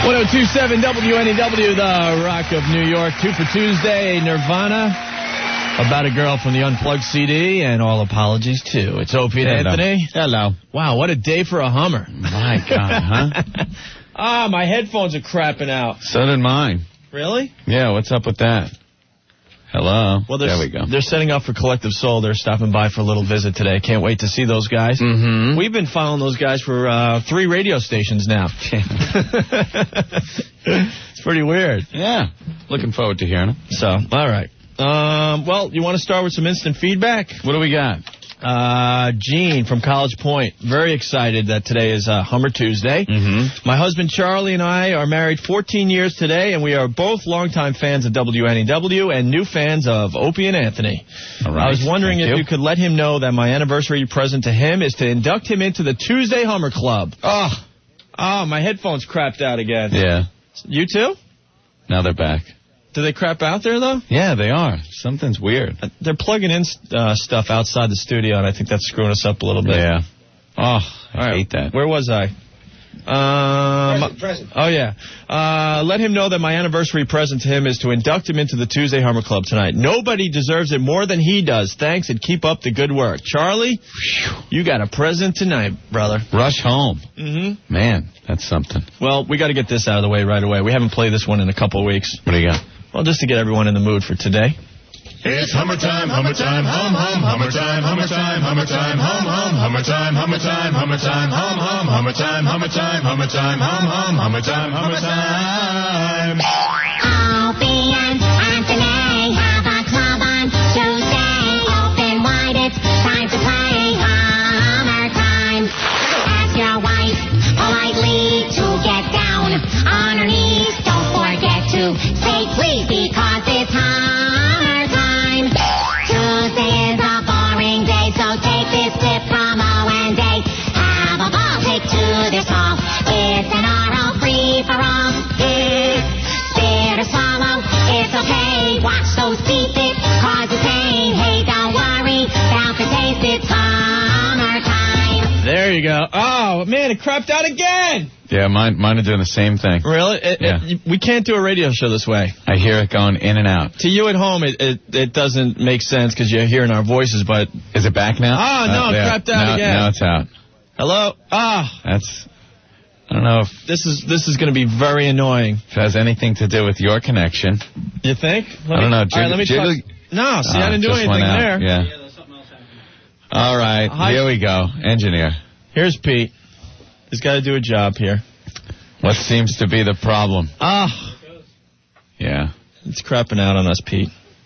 1027 WNEW, the Rock of New York. 2 for Tuesday, Nirvana. About a Girl from the Unplugged CD, and all apologies, too. It's Opie and Anthony. Hello. Wow, what a day for a Hummer. My God, huh? My headphones are crapping out. So did mine. Really? Yeah, what's up with that? Hello. Well, there we go. They're setting up for Collective Soul. They're stopping by for a little visit today. Can't wait to see those guys. Mm-hmm. We've been following those guys for 3 radio stations now. It's pretty weird. Yeah. Looking forward to hearing them. So, all right. Well, you want to start with some instant feedback? What do we got? Gene from College Point. Very excited that today is Hummer Tuesday. Mm-hmm. My husband Charlie and I are married 14 years today, and we are both longtime fans of WNEW and new fans of Opie and Anthony. All right. I was wondering if you could let him know that my anniversary present to him is to induct him into the Tuesday Hummer Club. Oh, my headphones crapped out again. Yeah. You too? Now they're back. Do they crap out there, though? Yeah, they are. Something's weird. They're plugging in stuff outside the studio, and I think that's screwing us up a little bit. Yeah. Oh, I hate that. Where was I? Present. Oh, yeah. Let him know that my anniversary present to him is to induct him into the Tuesday Hummer Club tonight. Nobody deserves it more than he does. Thanks, and keep up the good work. Charlie, you got a present tonight, brother. Rush home. Mm-hmm. Man, that's something. Well, we got to get this out of the way right away. We haven't played this one in a couple of weeks. What do you got? Well, just to get everyone in the mood for today. It's Hummer time, Hummer time, hum, hum, Hummer time, Hummer time, Hummer time, hum, hum, Hummer time, Hummer time, Hummer time, hum, hum, Hummer time, Hummer time, Hummer time, hum, hum, Hummer time, Hummer time. Opie and Anthony have a club on Tuesday. Open wide, it's time to play Hummer time. Ask your wife politely to get down on her knees. Don't forget to say please because it's Hummer time. Tuesday is a boring day, so take this tip from Owen Day. Have a ball, take to this hall. It's an oral free-for-all. Spit or swallow, it's okay. Watch those teeth, it causes pain. Hey, don't worry about the taste, it's Hummer time. There you go. Oh, man, it crapped out again. Yeah, mine are doing the same thing. Really? We can't do a radio show this way. I hear it going in and out. To you at home, it doesn't make sense because you're hearing our voices, but... Is it back now? Oh, no, it crapped out again. Now it's out. Hello? That's... I don't know if... This is going to be very annoying. If it has anything to do with your connection. You think? I don't know. All right, let me talk. No, see, I didn't do anything there. Yeah. All right, here we go. Engineer. Here's Pete. He's got to do a job here. What seems to be the problem? Yeah. It's crapping out on us, Pete.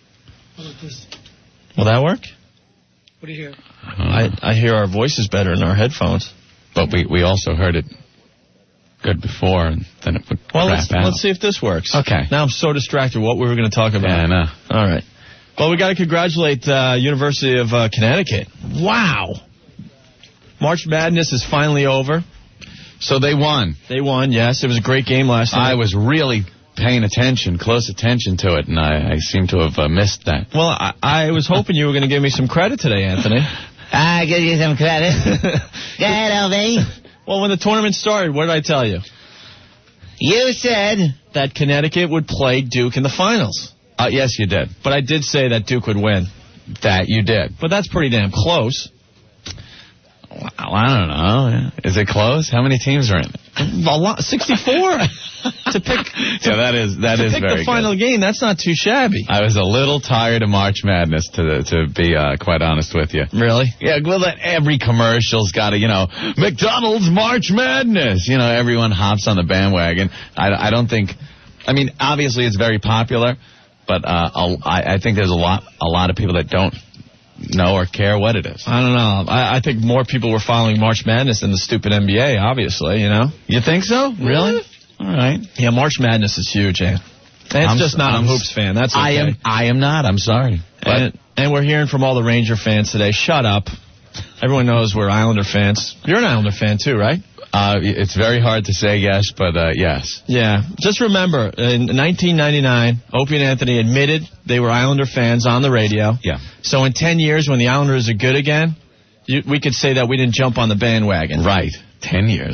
Will that work? What do you hear? I hear our voices better in our headphones. But we also heard it good before, and then it would crap out. Let's see if this works. Okay. Now I'm so distracted what we were going to talk about. Yeah, I know. All right. Well, we got to congratulate University of Connecticut. Wow. March Madness is finally over. So they won. They won, yes. It was a great game last night. I was really paying close attention to it, and I seem to have missed that. Well, I was hoping you were going to give me some credit today, Anthony. I give you some credit. Go ahead, LV. Well, when the tournament started, what did I tell you? You said that Connecticut would play Duke in the finals. Yes, you did. But I did say that Duke would win. That you did. But that's pretty damn close. Well, I don't know. Is it close? How many teams are in it? A lot, 64. to pick that is very the final good. game, that's not too shabby. I was a little tired of March Madness, to be quite honest with you. Really? Yeah, well, every commercial's got to, McDonald's March Madness. Everyone hops on the bandwagon. I don't think, obviously it's very popular, but I think there's a lot of people that don't know or care what it is. I don't know. I think more people were following March Madness than the stupid NBA, obviously, You think so? Really? All right. Yeah, March Madness is huge, eh? It's just not a Hoops fan. That's okay. I am not. I'm sorry. And we're hearing from all the Ranger fans today. Shut up. Everyone knows we're Islander fans. You're an Islander fan, too, right? It's very hard to say yes, but yes. Yeah. Just remember, in 1999, Opie and Anthony admitted they were Islander fans on the radio. Yeah. So in 10 years, when the Islanders are good again, we could say that we didn't jump on the bandwagon. Right. 10 years.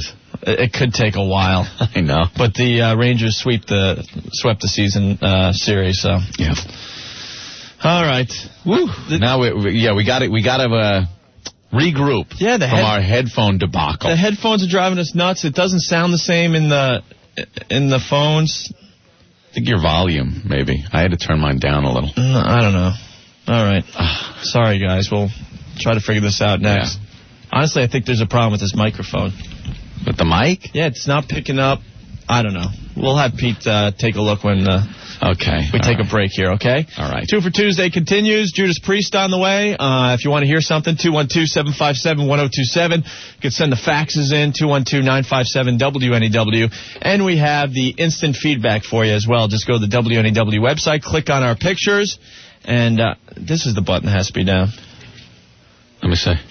It could take a while. I know. But the Rangers swept the season series, so. Yeah. All right. Woo. Now, we got to regroup from our headphone debacle. The headphones are driving us nuts. It doesn't sound the same in the phones. I think your volume, maybe. I had to turn mine down a little. No, I don't know. All right. Sorry, guys. We'll try to figure this out next. Yeah. Honestly, I think there's a problem with this microphone. With the mic? Yeah, it's not picking up. I don't know. We'll have Pete take a look when we take a break here, okay? All right. 2 for Tuesday continues. Judas Priest on the way. If you want to hear something, 212-757-1027. You can send the faxes in, 212-957-WNEW. And we have the instant feedback for you as well. Just go to the WNEW website, click on our pictures, and this is the button that has to be down. Let me see.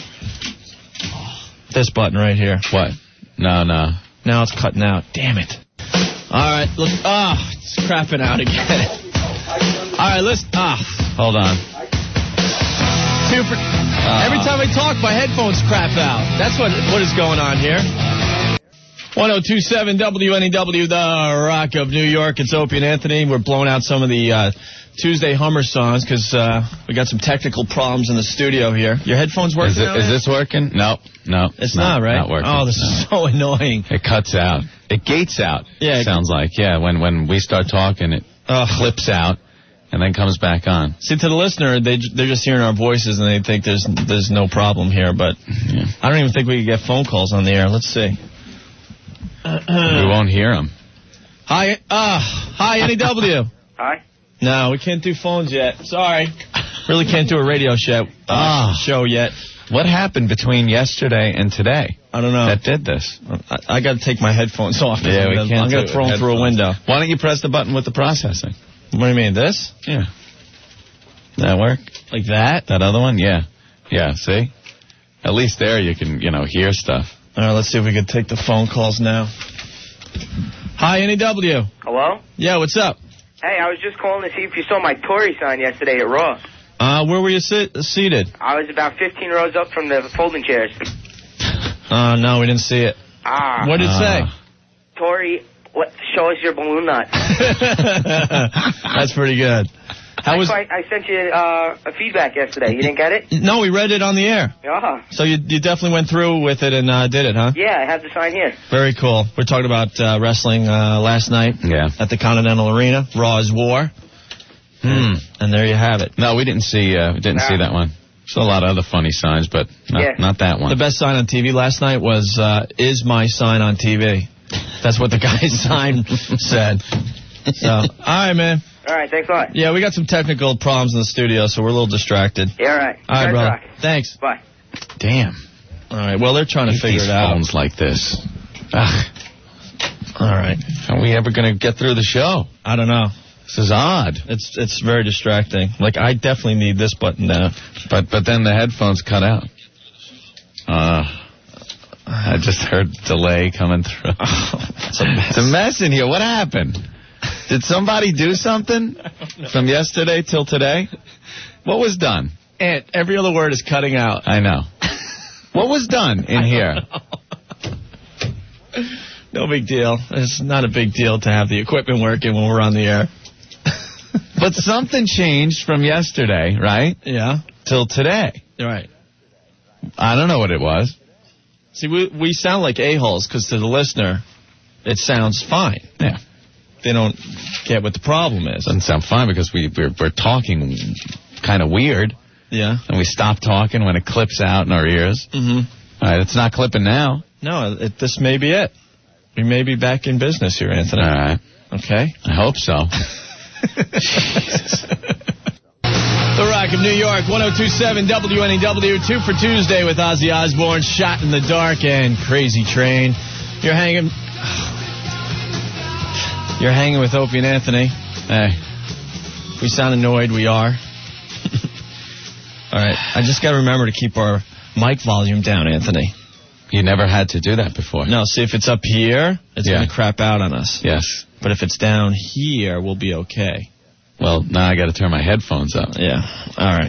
This button right here. What? No. Now it's cutting out. Damn it. All right, look. It's crapping out again. All right, listen. Hold on. Every time I talk, my headphones crap out. That's what is going on here. 1027 WNEW, the Rock of New York. It's Opie and Anthony. We're blowing out some of the Tuesday Hummer songs because we got some technical problems in the studio here. Your headphones working? Is this working? No. It's not, right? Not working. Oh, this is so annoying. It cuts out. It gates out. Yeah. It sounds like. Yeah, when we start talking, it clips out and then comes back on. See, to the listener, they're just hearing our voices and they think there's no problem here, but I don't even think we can get phone calls on the air. Let's see. We won't hear them. Hi, NEW. Hi. No, we can't do phones yet. Sorry. Really can't do a radio show yet. What happened between yesterday and today? I don't know. That did this. I got to take my headphones off. Yeah, we can't. I'm going to throw them through a window. Why don't you press the button with the processing? What do you mean, this? Yeah. That work? Like that? That other one? Yeah. Yeah, see? At least there you can, hear stuff. All right, let's see if we can take the phone calls now. Hi, NEW. Hello? Yeah, what's up? Hey, I was just calling to see if you saw my Tory sign yesterday at Raw. Where were you seated? I was about 15 rows up from the folding chairs. No, we didn't see it. What did it say? Tory, show us your balloon nut. That's pretty good. I sent you a feedback yesterday. You didn't get it? No, we read it on the air. So you definitely went through with it and did it, huh? Yeah, I have the sign here. Very cool. We're talking about wrestling last night at the Continental Arena. Raw is War. And there you have it. No, we didn't see see that one. There's a lot of other funny signs, but not that one. The best sign on TV last night was, is my sign on TV. That's what the guy's sign said. So, all right, man. All right, thanks a lot. Yeah, we got some technical problems in the studio, so we're a little distracted. Yeah, all right. All right, brother. Thanks. Bye. Damn. All right, well, they're trying to figure it out. Phones like this. Ugh. All right. Are we ever going to get through the show? I don't know. This is odd. It's very distracting. Like, I definitely need this button down. But then the headphones cut out. I just heard delay coming through. It's a mess in here. What happened? Did somebody do something from yesterday till today? What was done? And every other word is cutting out. I know. What was done in here? No big deal. It's not a big deal to have the equipment working when we're on the air. But something changed from yesterday, right? Yeah. Till today. Right. I don't know what it was. See, we sound like a-holes because to the listener, it sounds fine. Yeah. They don't get what the problem is. Doesn't sound fine because we're talking kind of weird. Yeah. And we stop talking when it clips out in our ears. Mm-hmm. All right, it's not clipping now. No, this may be it. We may be back in business here, Anthony. All right. Okay. I hope so. Jesus. The Rock of New York, 1027 WNEW, 2 for Tuesday with Ozzy Osbourne, Shot in the Dark, and Crazy Train. You're hanging with Opie and Anthony. Hey, we sound annoyed, we are. All right, I just got to remember to keep our mic volume down, Anthony. You never had to do that before. No, see, if it's up here, it's going to crap out on us. Yes. But if it's down here, we'll be okay. Well, now I got to turn my headphones up. Yeah. All right.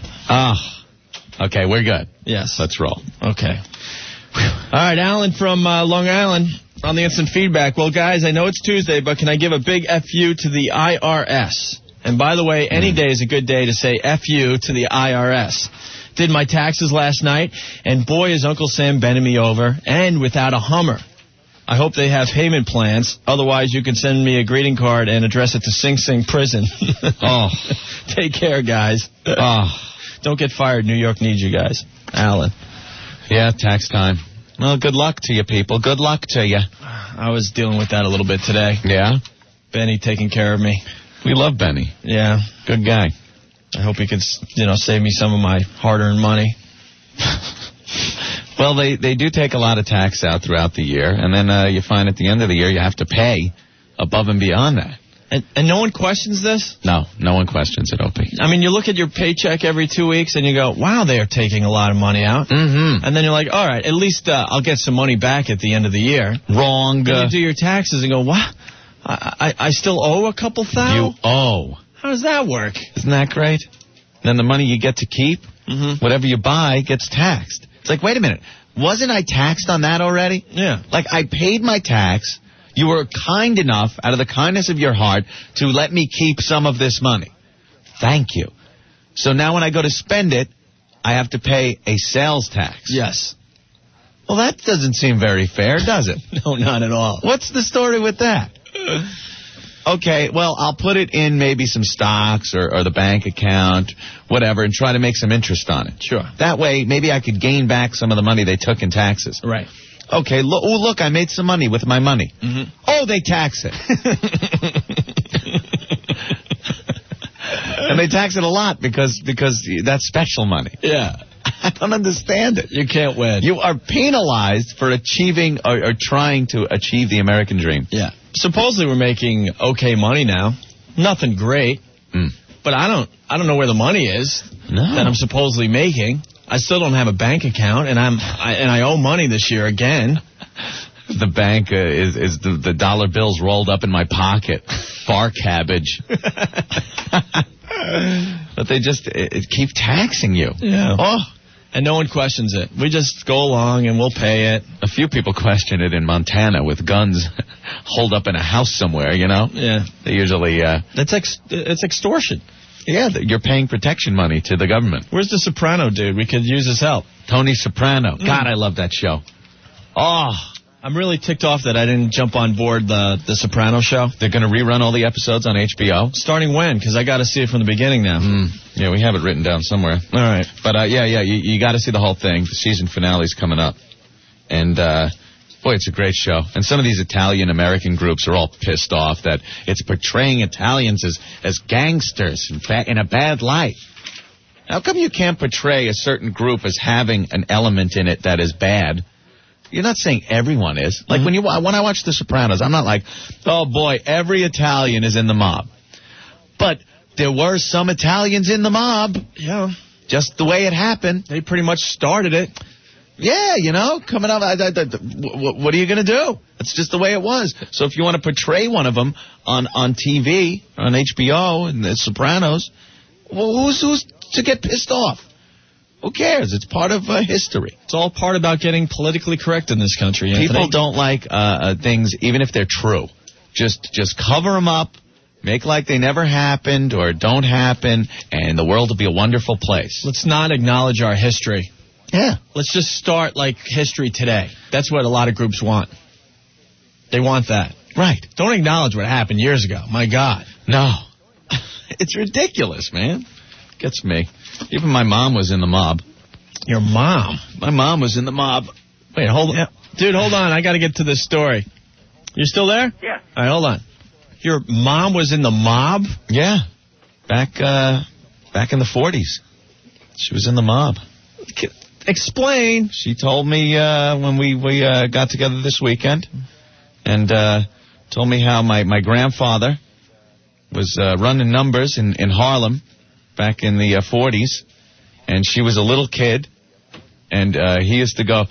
Okay, we're good. Yes. Let's roll. Okay. All right, Alan from Long Island. On the instant feedback, well, guys, I know it's Tuesday, but can I give a big F-U to the IRS? And by the way, any day is a good day to say F-U to the IRS. Did my taxes last night, and boy, is Uncle Sam bending me over, and without a Hummer. I hope they have payment plans. Otherwise, you can send me a greeting card and address it to Sing Sing Prison. Oh. Take care, guys. Oh. Don't get fired. New York needs you guys. Alan. Yeah, tax time. Well, good luck to you people. Good luck to you. I was dealing with that a little bit today. Yeah? Benny taking care of me. We love Benny. Yeah. Good guy. I hope he could, save me some of my hard-earned money. Well, they do take a lot of tax out throughout the year, and then you find at the end of the year you have to pay above and beyond that. And no one questions this? No one questions it, Opie. I mean, you look at your paycheck every 2 weeks and you go, wow, they are taking a lot of money out. Mm-hmm. And then you're like, all right, at least I'll get some money back at the end of the year. Wrong. Then you do your taxes and go, what? I still owe a couple thousand? You owe. How does that work? Isn't that great? Then the money you get to keep, whatever you buy, gets taxed. It's like, wait a minute. Wasn't I taxed on that already? Yeah. Like, I paid my tax. You were kind enough, out of the kindness of your heart, to let me keep some of this money. Thank you. So now when I go to spend it, I have to pay a sales tax. Yes. Well, that doesn't seem very fair, does it? No, not at all. What's the story with that? Okay, well, I'll put it in maybe some stocks or the bank account, whatever, and try to make some interest on it. Sure. That way, maybe I could gain back some of the money they took in taxes. Right. Okay, look, I made some money with my money. Mm-hmm. Oh, they tax it. And they tax it a lot because that's special money. Yeah. I don't understand it. You can't win. You are penalized for achieving or trying to achieve the American dream. Yeah. Supposedly we're making okay money now. Nothing great. But I don't know where the money is that I'm supposedly making. I still don't have a bank account, and I owe money this year again. The bank is the dollar bills rolled up in my pocket. Bar cabbage. But they just keep taxing you. Yeah. Oh. And no one questions it. We just go along and we'll pay it. A few people question it in Montana with guns holed up in a house somewhere, Yeah. They usually... It's extortion. Yeah, you're paying protection money to the government. Where's the Soprano dude? We could use his help. Tony Soprano. God, I love that show. Oh... I'm really ticked off that I didn't jump on board the Soprano show. They're going to rerun all the episodes on HBO? Starting when? Because I got to see it from the beginning now. Yeah, we have it written down somewhere. All right. But, you got to see the whole thing. The season finale's coming up. And, boy, it's a great show. And some of these Italian-American groups are all pissed off that it's portraying Italians as gangsters in a bad light. How come you can't portray a certain group as having an element in it that is bad? You're not saying everyone is. Like when I watch The Sopranos, I'm not like, oh boy, every Italian is in the mob. But there were some Italians in the mob. Yeah. Just the way it happened. They pretty much started it. Yeah, coming up, what are you going to do? It's just the way it was. So if you want to portray one of them on TV, on HBO, and The Sopranos, well, who's to get pissed off? Who cares? It's part of history. It's all part about getting politically correct in this country, Anthony. People don't like things, even if they're true. Just cover them up, make like they never happened or don't happen, and the world will be a wonderful place. Let's not acknowledge our history. Yeah. Let's just start like history today. That's what a lot of groups want. They want that. Right. Don't acknowledge what happened years ago. My God. No. It's ridiculous, man. Gets me. Even my mom was in the mob. Your mom? My mom was in the mob. Wait, hold on. Dude, hold on. I got to get to this story. You still there? Yeah. All right, hold on. Your mom was in the mob? Yeah. Back in the 40s. She was in the mob. Explain. She told me when we got together this weekend and told me how my grandfather was running numbers in Harlem back in the 40s, and she was a little kid, and he used to go,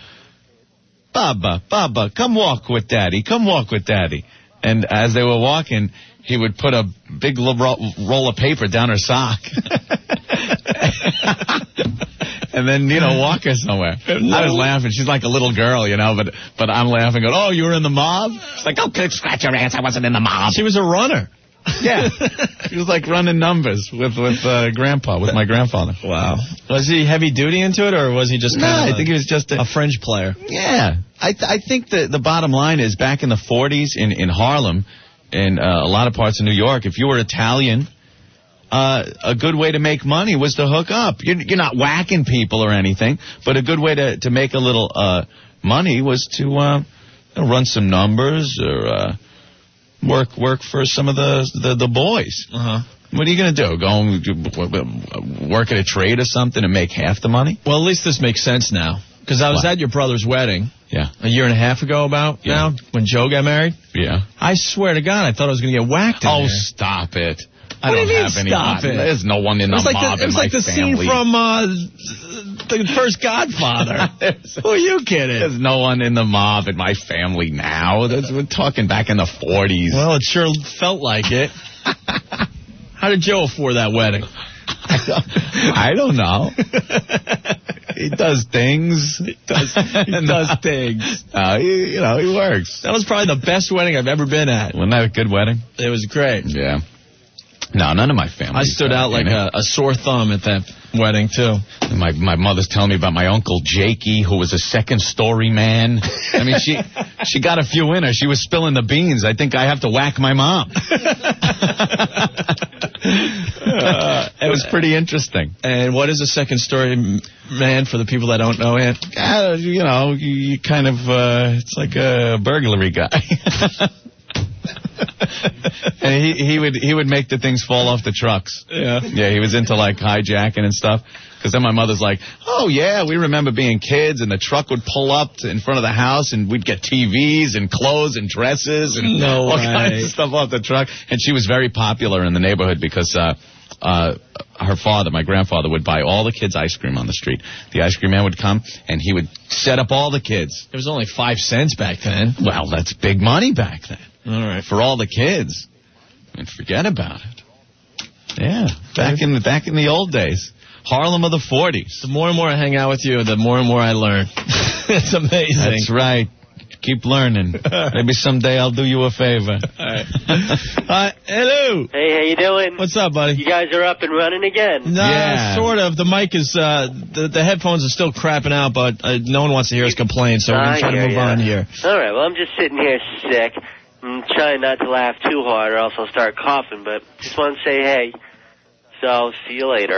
Baba, come walk with Daddy, come walk with Daddy. And as they were walking, he would put a big roll of paper down her sock. and then, walk her somewhere. I was laughing. She's like a little girl, but I'm laughing. Going, oh, you were in the mob? She's like, oh, scratch your ass. I wasn't in the mob. She was a runner. Yeah. She was like running numbers with my grandfather. Wow. Was he heavy duty into it, or was he just I think he was just a fringe player? Yeah. I think the bottom line is back in the 40s in Harlem and a lot of parts of New York, if you were Italian, a good way to make money was to hook up. You're not whacking people or anything, but a good way to make a little money was to run some numbers or work for some of the boys. Uh-huh. What are you going to do? Go work at a trade or something and make half the money? Well, at least this makes sense now. Because I was at your brother's wedding. Yeah. A year and a half ago now, when Joe got married. Yeah. I swear to God, I thought I was going to get whacked in there. Stop it. I What do don't you mean, have any. stop it? There's no one in the mob in my family. It was like the scene from the first Godfather. Who are you kidding? There's no one in the mob in my family now. We're talking back in the 40s. Well, it sure felt like it. How did Joe afford that wedding? I don't know. He does things. He does things. He works. That was probably the best wedding I've ever been at. Wasn't that a good wedding? It was great. Yeah. No, none of my family. I stood out like a sore thumb at that wedding, too. My mother's telling me about my uncle Jakey, who was a second-story man. I mean, she got a few in her. She was spilling the beans. I think I have to whack my mom. It was pretty interesting. And what is a second-story man for the people that don't know it? You kind of, it's like a burglary guy. And he would make the things fall off the trucks. Yeah. Yeah, he was into like hijacking and stuff. Because then my mother's like, oh yeah, we remember being kids and the truck would pull up in front of the house and we'd get TVs and clothes and dresses and all kinds of stuff off the truck. And she was very popular in the neighborhood because her father, my grandfather, would buy all the kids ice cream on the street. The ice cream man would come and he would set up all the kids. It was only 5 cents back then. Well, that's big money back then. All right. For all the kids. And forget about it. Yeah. Back in the old days. Harlem of the 40s. The more and more I hang out with you, the more and more I learn. It's amazing. That's right. Keep learning. Maybe someday I'll do you a favor. All right. Hello. Hey, how you doing? What's up, buddy? You guys are up and running again. No, Yeah. sort of. The mic is, the headphones are still crapping out, but no one wants to hear us complain, so we're going to try to move on here. All right, well, I'm just sitting here sick. I'm trying not to laugh too hard or else I'll start coughing, but just want to say hey. So, see you later.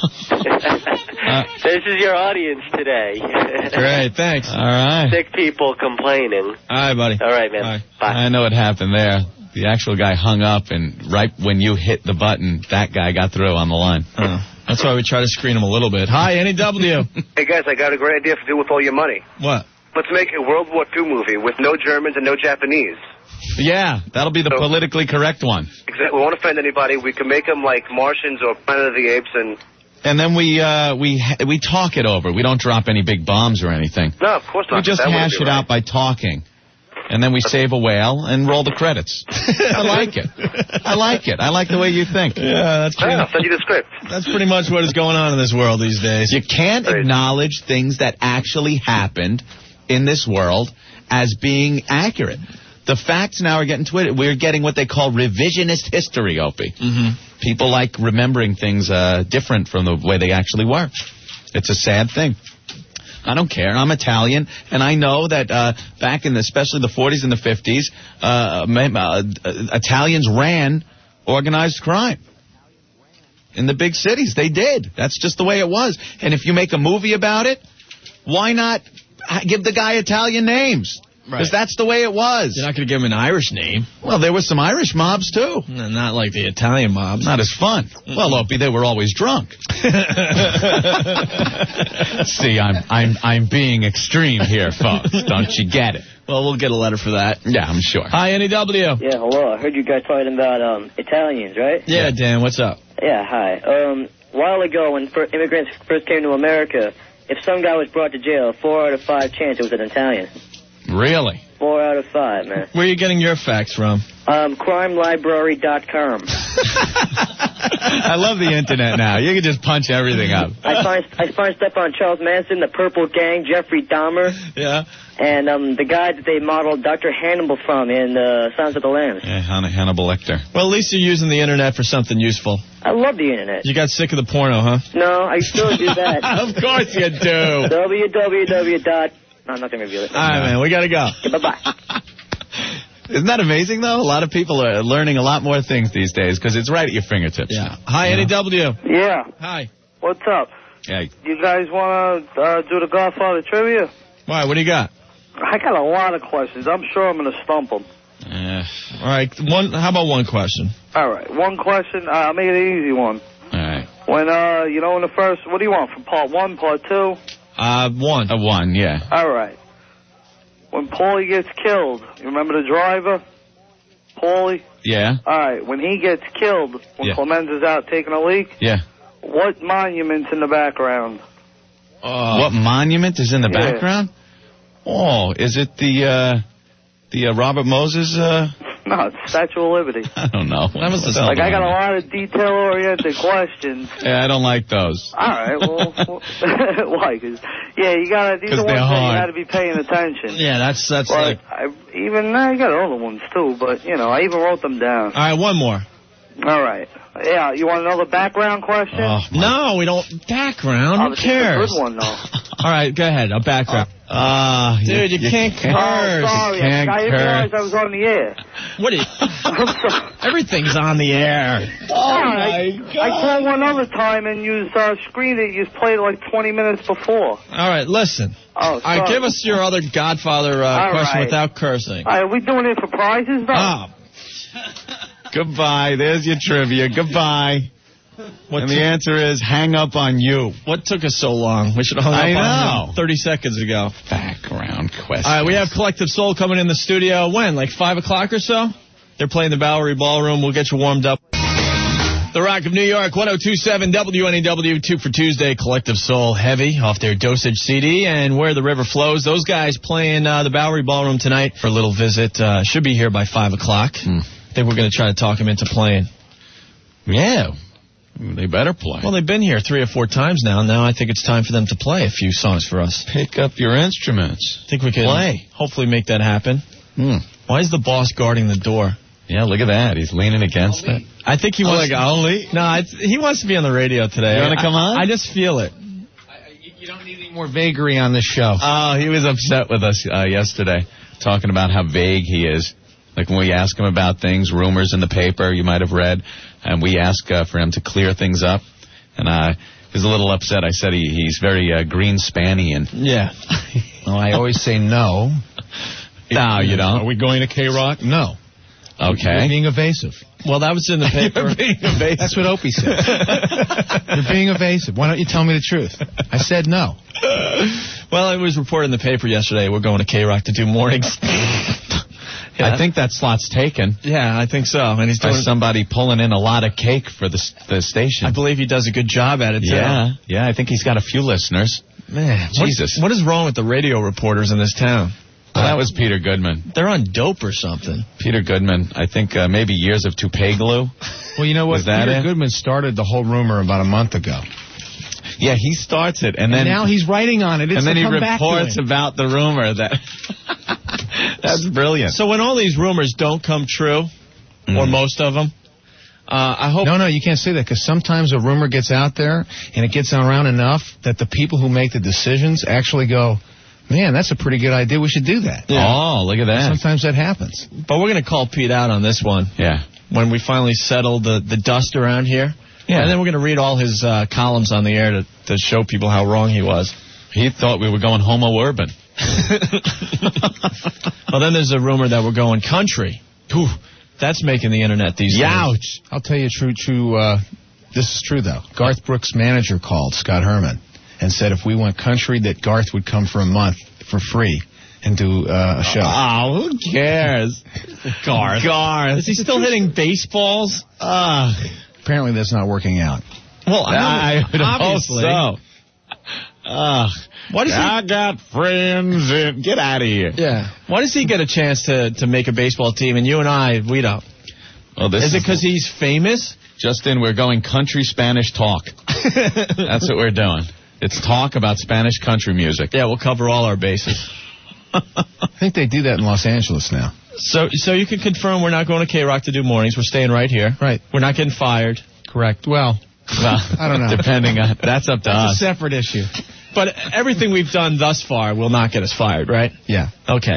This is your audience today. Great, thanks. All right. Sick people complaining. All right, buddy. All right, man. All right. Bye. I know what happened there. The actual guy hung up, and right when you hit the button, that guy got through on the line. That's why we try to screen him a little bit. Hi, NEW. Hey, guys, I got a great idea to do with all your money. What? Let's make a World War II movie with no Germans and no Japanese. Yeah, that'll be the politically correct one. Exactly. We won't offend anybody. We can make them like Martians or Planet of the Apes, And then we talk it over. We don't drop any big bombs or anything. No, of course not. We just That wouldn't hash be it out by talking. And then we save a whale and roll the credits. I like it. I like the way you think. Yeah, that's I'll send you the script. That's pretty much what is going on in this world these days. You can't acknowledge things that actually happened in this world as being accurate. The facts now are getting twisted. We're getting what they call revisionist history, Opie. Mm-hmm. People like remembering things different from the way they actually were. It's a sad thing. I don't care. I'm Italian, and I know that back in especially the 40s and the 50s, Italians ran organized crime in the big cities. They did. That's just the way it was. And if you make a movie about it, why not give the guy Italian names? Because that's the way it was. You're not going to give him an Irish name. Well, there were some Irish mobs, too. No, not like the Italian mobs. Not as fun. Well, Opie, they were always drunk. See, I'm being extreme here, folks. Don't you get it? Well, we'll get a letter for that. Yeah, I'm sure. Hi, NEW. Yeah, hello. I heard you guys talking about Italians, right? Yeah, Dan, what's up? Yeah, hi. A while ago, when immigrants first came to America, if some guy was brought to jail, 4 out of 5 chance it was an Italian. Really? 4 out of 5, man. Where are you getting your facts from? CrimeLibrary.com. I love the internet now. You can just punch everything up. I find stuff on Charles Manson, the Purple Gang, Jeffrey Dahmer. Yeah. And the guy that they modeled Dr. Hannibal from in Silence of the Lambs. Yeah, Hannibal Lecter. Well, at least you're using the internet for something useful. I love the internet. You got sick of the porno, huh? No, I still do that. Of course you do. www. No, I'm not going to reveal it. All right, man, we got to go. Okay, bye-bye. Isn't that amazing, though? A lot of people are learning a lot more things these days because it's right at your fingertips. Yeah. Hi, Eddie W. Yeah. Hi. What's up? Yeah. You guys want to do the Godfather trivia? Why, what do you got? I got a lot of questions. I'm sure I'm going to stump them. All right, how about one question? All right, one question. I'll make it an easy one. All right. When, in the first, what do you want, from part 1, part 2? One. One, yeah. All right. When Paulie gets killed, you remember the driver? Paulie? Yeah. All right, when he gets killed, when Clemenza's out taking a leak, what monument's in the background? What monument is in the background? Oh, is it the Robert Moses? No, it's Statue of Liberty. I don't know. That was the I got a lot of detail-oriented questions. Yeah, I don't like those. All right, well, why? Cause, you got these are ones that you got to be paying attention. Yeah, that's but like. I got other ones too, but I even wrote them down. All right, one more. All right. Yeah, you want another background question? No, we don't. Background? Who cares? It's a good one, though. All right, go ahead. A background. Dude, you can't curse. Oh, sorry. I didn't realize I was on the air. What are you? I'm sorry. Everything's on the air. Oh, my God. I called one other time and used screen that you played like 20 minutes before. All right, listen. Oh, sorry. All right, give us your other Godfather question without cursing. All right, are we doing it for prizes, though? Goodbye. There's your trivia. Goodbye. And the answer is hang up on you. What took us so long? We should have hung up on him 30 seconds ago. Background question. All right, we have Collective Soul coming in the studio. When? Like 5 o'clock or so? They're playing the Bowery Ballroom. We'll get you warmed up. The Rock of New York, 102.7 WNEW, 2 for Tuesday. Collective Soul Heavy off their Dosage CD and Where the River Flows. Those guys playing the Bowery Ballroom tonight for a little visit. Should be here by 5 o'clock. I think we're going to try to talk them into playing. Yeah. They better play. Well, they've been here 3 or 4 times now. Now I think it's time for them to play a few songs for us. Pick up your instruments. I think we can hopefully make that happen. Why is the boss guarding the door? Yeah, look at that. He's leaning against it. I think he wants he wants to be on the radio today. You want to come on? I just feel it. You don't need any more vagary on this show. Oh, he was upset with us yesterday, talking about how vague he is. Like when we ask him about things, rumors in the paper you might have read, and we ask for him to clear things up. And he was a little upset. I said he's very Greenspanian. Yeah. Well, I always say no. No, you don't. Are we going to K-Rock? No. Okay. You're being evasive. Well, that was in the paper. You're being evasive. That's what Opie said. You're being evasive. Why don't you tell me the truth? I said no. Well, it was reported in the paper yesterday. We're going to K-Rock to do mornings. I think that slot's taken. Yeah, I think so. And he's doing somebody pulling in a lot of cake for the station. I believe he does a good job at it, too. Yeah, I think he's got a few listeners. Man, Jesus. What is wrong with the radio reporters in this town? Well, that was Peter Goodman. They're on dope or something. Peter Goodman, I think maybe years of toupee glue. Well, you know what? Peter Goodman started the whole rumor about a month ago. Yeah, he starts it, and then now he's writing on it. And then he reports about the rumor that. That's brilliant. So when all these rumors don't come true, or most of them, I hope. No, you can't say that because sometimes a rumor gets out there and it gets around enough that the people who make the decisions actually go, man, that's a pretty good idea. We should do that. Yeah. Oh, look at that. Sometimes that happens. But we're going to call Pete out on this one. Yeah. When we finally settle the dust around here. Yeah. And then we're going to read all his columns on the air to show people how wrong he was. He thought we were going homo urban. Well, then there's a rumor that we're going country. Whew. That's making the internet these days. Ouch. I'll tell you true. This is true, though. Garth Brooks' manager called, Scott Herman, and said if we went country, that Garth would come for a month for free and do a show. Oh, who cares? Garth. Is he still hitting baseballs? Apparently that's not working out. Well, I would obviously. hope so. Why does I got friends in... Get out of here. Yeah. Why does he get a chance to make a baseball team and you and I, we don't? Well, Is it because he's famous? Just in, we're going country Spanish talk. That's what we're doing. It's talk about Spanish country music. Yeah, we'll cover all our bases. I think they do that in Los Angeles now. So you can confirm we're not going to K-Rock to do mornings. We're staying right here. Right. We're not getting fired. Correct. Well, I don't know. Depending on, that's up to us. It's a separate issue. But everything we've done thus far will not get us fired, right? Yeah. Okay.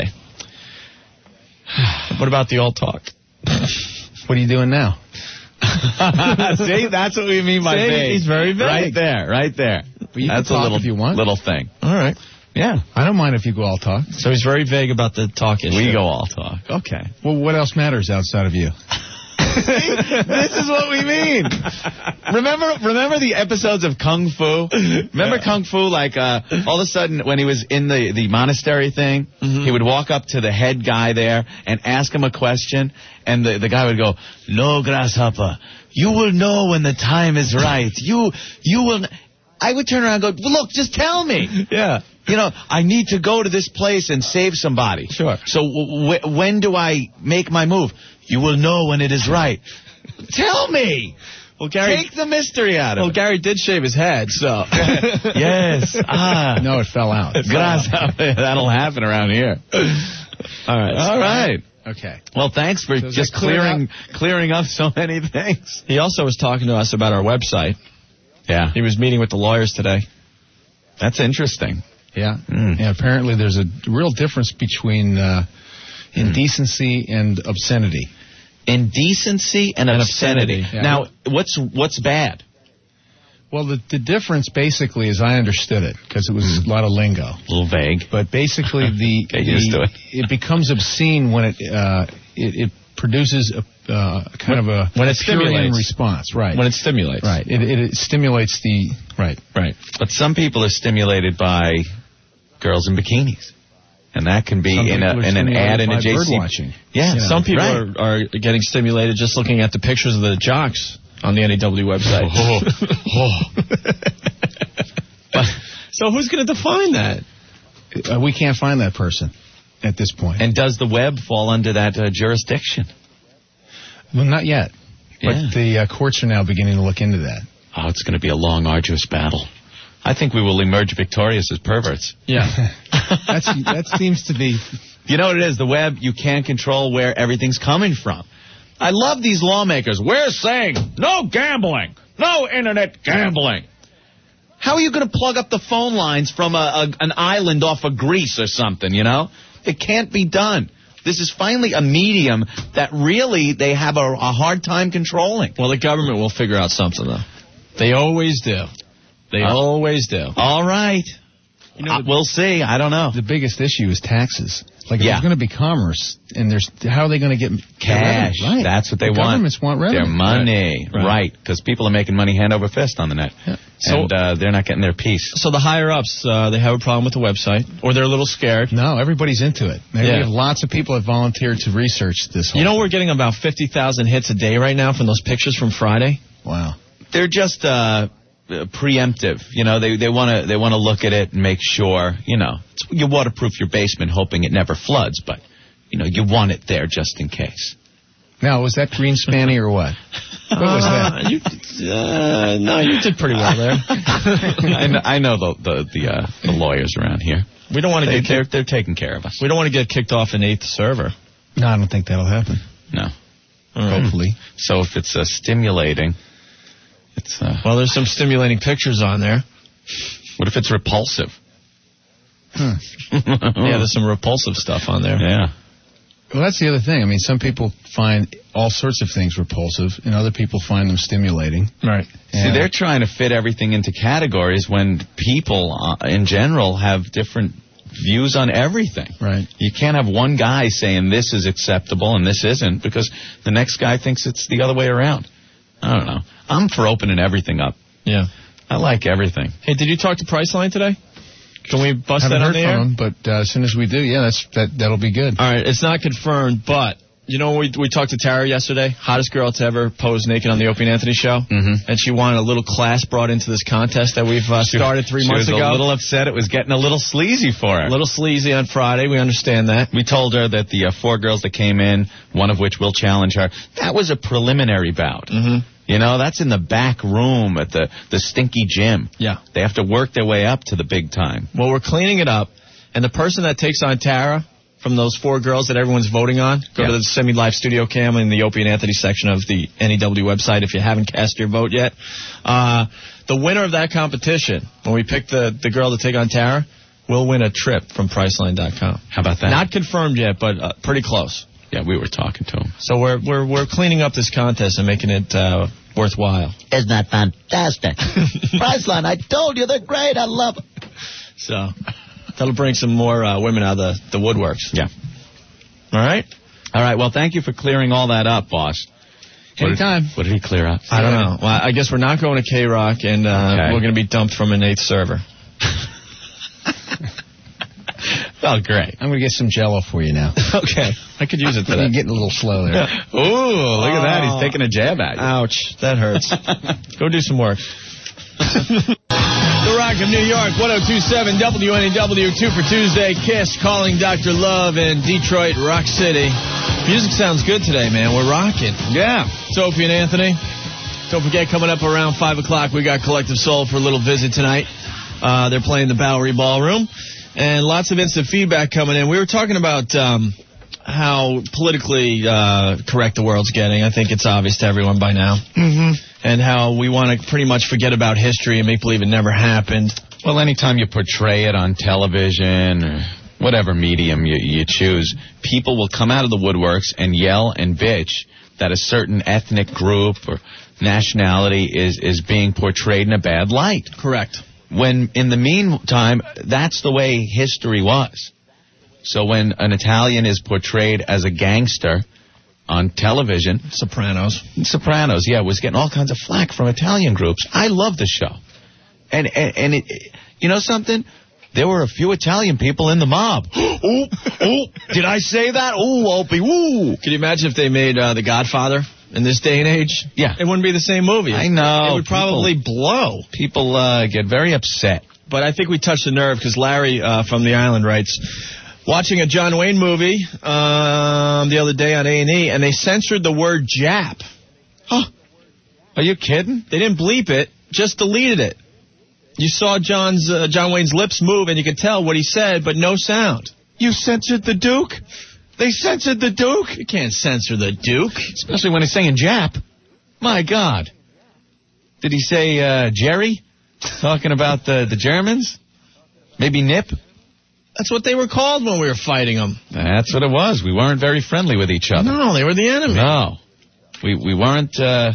What about the alt talk? What are you doing now? See, that's what we mean by vague. He's very vague. Right there. You That's can a talk little if you want. little thing. All right. Yeah. I don't mind if you go all talk. So he's very vague about the talk issue. We go all talk. Okay. Well, what else matters outside of you? This is what we mean. Remember the episodes of Kung Fu? Remember Kung Fu? Like all of a sudden, when he was in the monastery thing, he would walk up to the head guy there and ask him a question, and the guy would go, "No, grasshopper, you will know when the time is right. You will." I would turn around and go, "Look, just tell me." Yeah. You know, I need to go to this place and save somebody. Sure. So when do I make my move? You will know when it is right. Tell me. Well, Gary, take the mystery out of it. Well, Gary did shave his head, so. Yes. No, it fell out. That'll happen around here. All right. All right. Okay. Well, thanks for just clearing up so many things. He also was talking to us about our website. Yeah. He was meeting with the lawyers today. That's interesting. Yeah. Yeah. Apparently, there's a real difference between indecency and obscenity. Indecency and obscenity. Yeah. Now, what's bad? Well, the difference basically, as I understood it, because it was a lot of lingo, A little vague. but basically Get used to it. it becomes obscene when it produces a kind of a when it Purian stimulates response, right? When it stimulates, right. It stimulates the right. But some people are stimulated by girls in bikinis. And that can be Some in people are an ad in a stimulated by JC. birdwatching. Yeah, You know, Some people right. are getting stimulated just looking at the pictures of the jocks on the NAW website. So who's going to define that? We can't find that person at this point. And does the web fall under that jurisdiction? Well, not yet. Yeah. But the courts are now beginning to look into that. Oh, it's going to be a long, arduous battle. I think we will emerge victorious as perverts. Yeah. That seems to be... You know what it is? The web, you can't control where everything's coming from. I love these lawmakers. We're saying no gambling, no internet gambling. How are you going to plug up the phone lines from an island off of Greece or something, you know? It can't be done. This is finally a medium that really they have a hard time controlling. Well, the government will figure out something, though. They always do. They always do. All right. You know, We'll see. I don't know. The biggest issue is taxes. Like, if Yeah. there's going to be commerce, and how are they going to get Cash. revenue? Right. That's what they want. Governments want revenue. Their money. Right. Because people are making money hand over fist on the net. Yeah. And they're not getting their piece. So the higher-ups, they have a problem with the website, or they're a little scared. No, everybody's into it. We Yeah. have lots of people that volunteered to research this whole You know, we're getting about 50,000 hits a day right now from those pictures from Friday. Wow. They're just preemptive. You know, they want to look at it and make sure, you know, you waterproof your basement hoping it never floods, but, you know, you want it there just in case. Now, was that green spanny or what? What was that? No, you did pretty well there. I know the lawyers around here. We don't want to They're taking care of us. We don't want to get kicked off an 8th server. No, I don't think that'll happen. No. Hopefully. So if it's stimulating, it's Well, there's some stimulating pictures on there. what if it's repulsive? Yeah, there's some repulsive stuff on there. Yeah. Well, that's the other thing. I mean, some people find all sorts of things repulsive, and other people find them stimulating. Right. See, they're trying to fit everything into categories when people in general have different views on everything. Right. You can't have one guy saying this is acceptable and this isn't because the next guy thinks it's the other way around. I don't know. I'm for opening everything up. Yeah. I like everything. Hey, did you talk to Priceline today? Can we bust Haven't that on heard the air? from them, but as soon as we do, yeah, that'll be good. All right, it's not confirmed, but you know we talked to Tara yesterday, hottest girl to ever pose naked on the Opie and Anthony show, and she wanted a little class brought into this contest that we've started 3 months ago. She was a little upset. It was getting a little sleazy for her. A little sleazy on Friday. We understand that. We told her that the 4 girls that came in, one of which will challenge her, that was a preliminary bout. You know, that's in the back room at the stinky gym. Yeah. They have to work their way up to the big time. Well, we're cleaning it up, and the person that takes on Tara from those 4 girls that everyone's voting on, go to the Semi-Live Studio Cam in the Opie and Anthony section of the NEW website if you haven't cast your vote yet. The winner of that competition, when we pick the girl to take on Tara, will win a trip from Priceline.com. How about that? Not confirmed yet, but pretty close. Yeah, we were talking to him. So we're cleaning up this contest and making it worthwhile. Isn't that fantastic? Priceline, I told you they're great. I love it. So that'll bring some more women out of the woodworks. Yeah. All right? All right, well, thank you for clearing all that up, boss. Anytime. What did he clear up? I don't know. Well, I guess we're not going to K-Rock, and we're going to be dumped from an 8th server. Oh, great. I'm going to get some Jell-O for you now. Okay. I could use it today. You're getting a little slow there. Ooh, look at that. He's taking a jab at you. Ouch. That hurts. Go do some work. The Rock of New York, 102.7 WNEW, 2 for Tuesday. Kiss calling Dr. Love in Detroit, Rock City. Music sounds good today, man. We're rocking. Yeah. It's Opie and Anthony. Don't forget, coming up around 5 o'clock, we got Collective Soul for a little visit tonight. They're playing the Bowery Ballroom. And lots of instant feedback coming in. We were talking about how politically correct the world's getting. I think it's obvious to everyone by now. Mm-hmm. And how we want to pretty much forget about history and make believe it never happened. Well, anytime you portray it on television or whatever medium you choose, people will come out of the woodworks and yell and bitch that a certain ethnic group or nationality is being portrayed in a bad light. Correct. When, in the meantime, that's the way history was. So when an Italian is portrayed as a gangster on television... Sopranos, yeah, was getting all kinds of flack from Italian groups. I love the show. And it, you know something? There were a few Italian people in the mob. Ooh, did I say that? Ooh, Opie, woo. Can you imagine if they made The Godfather in this day and age? Yeah. It wouldn't be the same movie. I know. It would probably blow. People get very upset. But I think we touched the nerve because Larry from the Island writes, watching a John Wayne movie the other day on A&E, and they censored the word Jap. Huh. Are you kidding? They didn't bleep it, just deleted it. You saw John Wayne's lips move, and you could tell what he said, but no sound. You censored the Duke? They censored the Duke? You can't censor the Duke. Especially when he's saying Jap. My God. Did he say Jerry? Talking about the Germans? Maybe Nip? That's what they were called when we were fighting them. That's what it was. We weren't very friendly with each other. No, they were the enemy. No. We weren't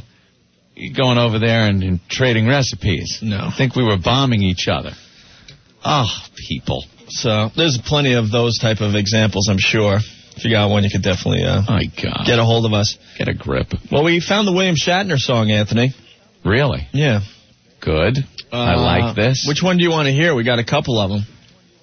going over there and trading recipes. No. I think we were bombing each other. Oh, people. So there's plenty of those type of examples, I'm sure. If you got one, you could definitely my God. Get a hold of us. Get a grip. Well, we found the William Shatner song, Anthony. Really? Yeah. Good. I like this. Which one do you want to hear? We got a couple of them.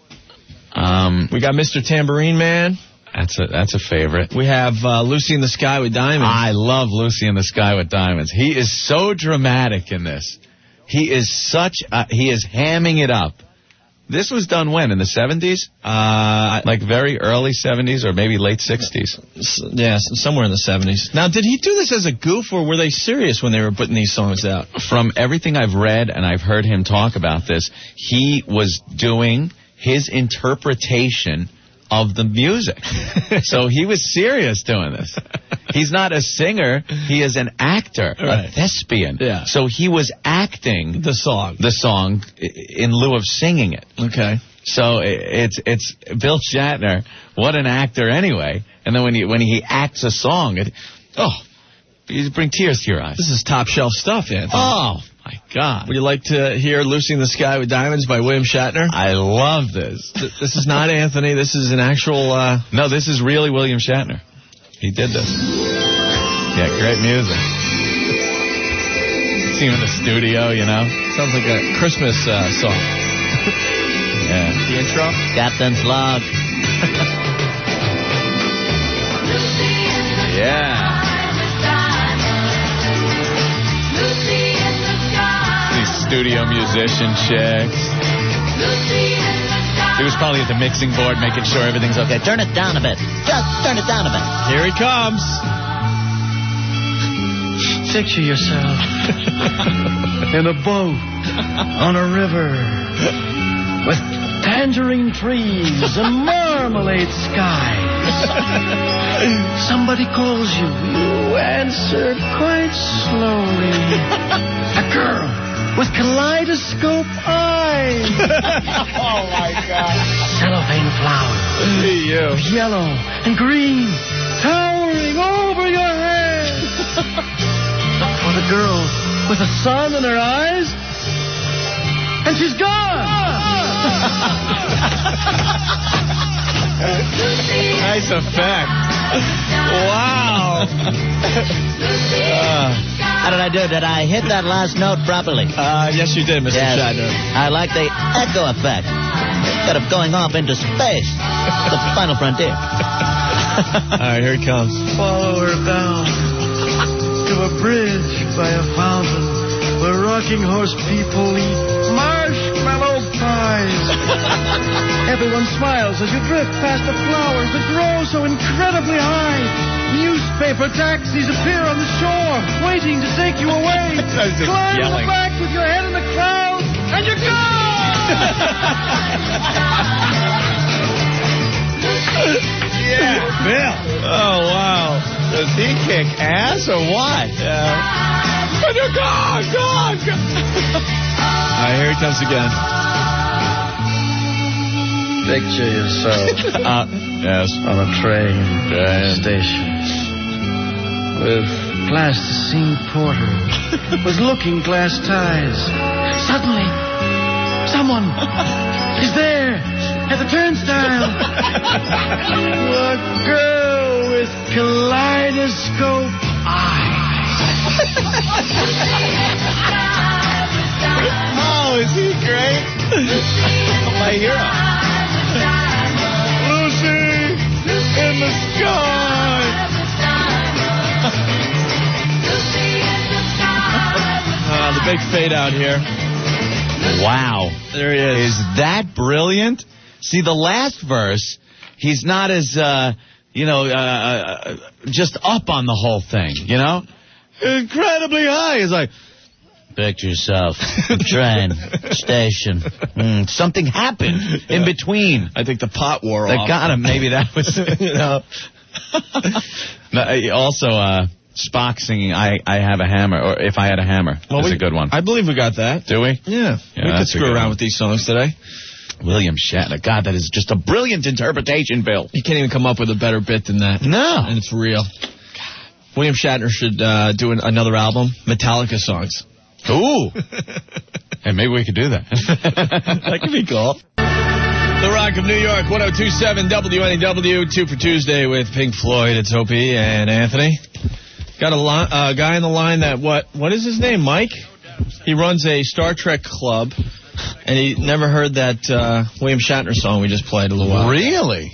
We got Mr. Tambourine Man. That's a favorite. We have Lucy in the Sky with Diamonds. I love Lucy in the Sky with Diamonds. He is so dramatic in this. He is he is hamming it up. This was done when? In the 70s? Like very early 70s or maybe late 60s? Yeah, somewhere in the 70s. Now, did he do this as a goof or were they serious when they were putting these songs out? From everything I've read and I've heard him talk about this, he was doing his interpretation of the music. So he was serious doing this. He's not a singer. He is an actor, a thespian. Yeah. So he was acting the song in lieu of singing it. Okay. So it's Bill Shatner. What an actor anyway. And then when he acts a song, you bring tears to your eyes. This is top shelf stuff, Anthony. Oh, my God. Would you like to hear Lucy in the Sky with Diamonds by William Shatner? I love this. This is not Anthony. This is an actual... No, this is really William Shatner. He did this. Yeah, great music. See him in the studio, you know? Sounds like a Christmas song. Yeah. The intro? Captain's log. Yeah. These studio musician chicks. He was probably at the mixing board making sure everything's okay. Turn it down a bit. Just turn it down a bit. Here he comes. Picture yourself in a boat on a river with tangerine trees and marmalade skies. Somebody calls you. You answer quite slowly. A girl with kaleidoscope eyes. Oh, my God. Cellophane flowers. Yellow and green towering over your head. Look for the girl with the sun in her eyes, and she's gone. Nice effect. Wow. How did I do? Did I hit that last note properly? Yes, you did, Mr. Shatner. I like the echo effect. Instead of going off into space. The final frontier. All right, here it comes. Follow her down to a bridge by a fountain where rocking horse people eat marshmallow pies. Everyone smiles as you drift past the flowers that grow so incredibly high. Newspaper taxis appear on the shore, waiting to take you away. Climb the back with your head in the clouds, and you're gone! Yeah, Bill. Oh, wow. Does he kick ass or what? But you're gone. All right, here he comes again. Picture yourself Yes. on a train station with plasticine porter with looking glass ties. Suddenly, someone is there at the turnstile. A girl with kaleidoscope eyes. Oh, is he great? My hero. Lucy in the sky. The big fade out here. Wow. There he is. Is that brilliant? See, the last verse, he's not as, just up on the whole thing, you know? Incredibly high. He's like, Picture yourself. Train, station. Something happened in between. I think the pot wore off. They got him. Maybe that was, No, also, Spock singing I Have a Hammer, or If I Had a Hammer, is a good one. I believe we got that. Do we? Yeah. We could screw around with these songs today. William Shatner. God, that is just a brilliant interpretation, Bill. You can't even come up with a better bit than that. No. And it's real. William Shatner should do another album, Metallica songs. Ooh. And maybe we could do that. That could be cool. The Rock of New York, 102.7 WNEW, 2 for Tuesday with Pink Floyd. It's Opie and Anthony. Got a guy on the line that, what is his name, Mike? He runs a Star Trek club, and he never heard that William Shatner song we just played a little while ago. Really?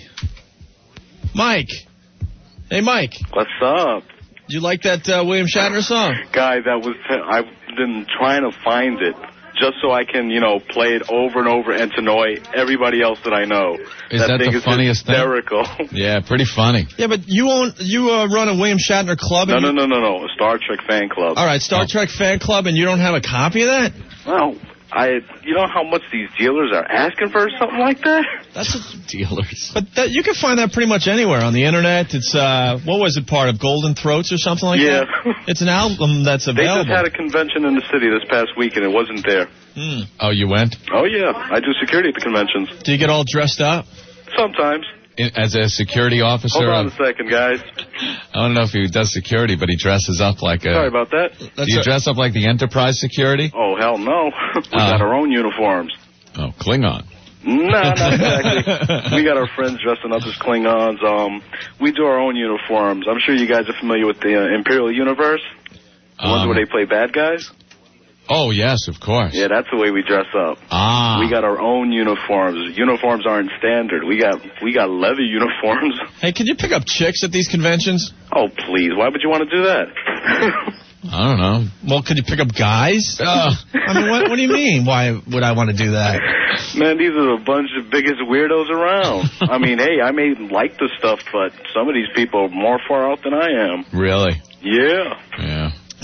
Mike. Hey, Mike. What's up? Did you like that William Shatner song? Guy, I've been trying to find it just so I can, play it over and over and to annoy everybody else that I know. Is that the funniest thing? Hysterical. Yeah, pretty funny. Yeah, but you run a William Shatner club? No. A Star Trek fan club. All right, Star Trek fan club, and you don't have a copy of that? Well, you know how much these dealers are asking for something like that? That's dealers. But you can find that pretty much anywhere on the internet. It's, what was it, part of Golden Throats or something like that? Yeah. It's an album that's available. They just had a convention in the city this past week, and it wasn't there. Oh, you went? Oh, yeah. I do security at the conventions. Do you get all dressed up? Sometimes. As a security officer? Hold on a second, guys. I don't know if he does security, but he dresses up like a... Sorry about that. Do you dress up like the Enterprise security? Oh, hell no. We got our own uniforms. Oh, Klingon. No, not exactly. We got our friends dressing up as Klingons. We do our own uniforms. I'm sure you guys are familiar with the Imperial Universe. The ones where they play bad guys. Oh, yes, of course. Yeah, that's the way we dress up. We got our own uniforms. Uniforms aren't standard. We got leather uniforms. Hey, can you pick up chicks at these conventions? Oh, please. Why would you want to do that? I don't know. Well, could you pick up guys? I mean, what do you mean? Why would I want to do that? Man, these are the bunch of biggest weirdos around. I mean, hey, I may like the stuff, but some of these people are more far out than I am. Really? Yeah. Yeah.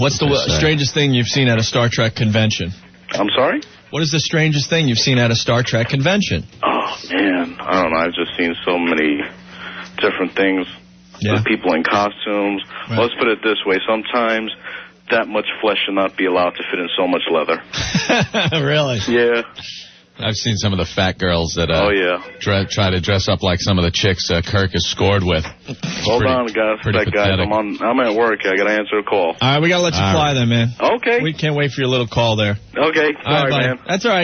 What's the strangest thing you've seen at a Star Trek convention? I'm sorry? What is the strangest thing you've seen at a Star Trek convention? Oh, man. I don't know. I've just seen so many different things. Yeah. With people in costumes. Right. Let's put it this way. Sometimes that much flesh should not be allowed to fit in so much leather. Really? Yeah. I've seen some of the fat girls that try to dress up like some of the chicks Kirk has scored with. Hold on, guys. I'm at work. I got to answer a call. All right, we got to let you fly then, man. Okay. We can't wait for your little call there. Okay. Sorry, man. That's all right.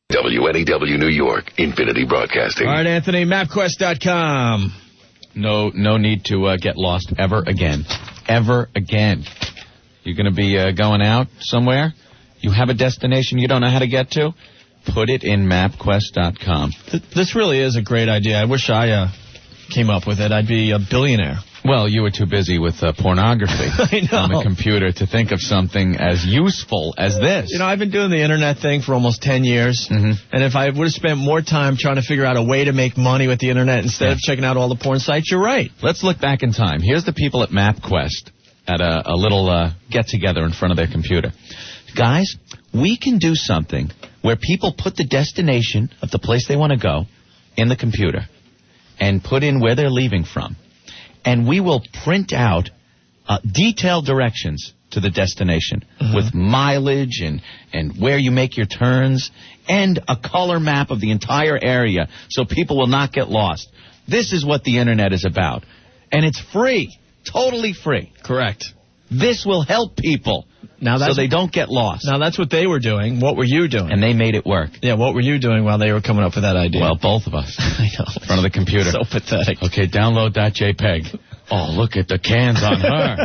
WNEW New York, Infinity Broadcasting. All right, Anthony, MapQuest.com. No need to get lost ever again. Ever again. You're going to be going out somewhere? You have a destination you don't know how to get to? Put it in MapQuest.com. This really is a great idea. I wish I came up with it. I'd be a billionaire. Well, you were too busy with pornography on the computer to think of something as useful as this. You know, I've been doing the internet thing for almost 10 years, and if I would have spent more time trying to figure out a way to make money with the internet instead of checking out all the porn sites, you're right. Let's look back in time. Here's the people at MapQuest at a little get-together in front of their computer. Guys, we can do something where people put the destination of the place they want to go in the computer and put in where they're leaving from. And we will print out detailed directions to the destination with mileage and where you make your turns and a color map of the entire area so people will not get lost. This is what the internet is about. And it's free. Totally free. Correct. This will help people so they don't get lost. Now, that's what they were doing. What were you doing? And they made it work. Yeah, what were you doing while they were coming up with that idea? Well, both of us. I know. In front of the computer. So pathetic. Okay, download that JPEG. Oh, look at the cans on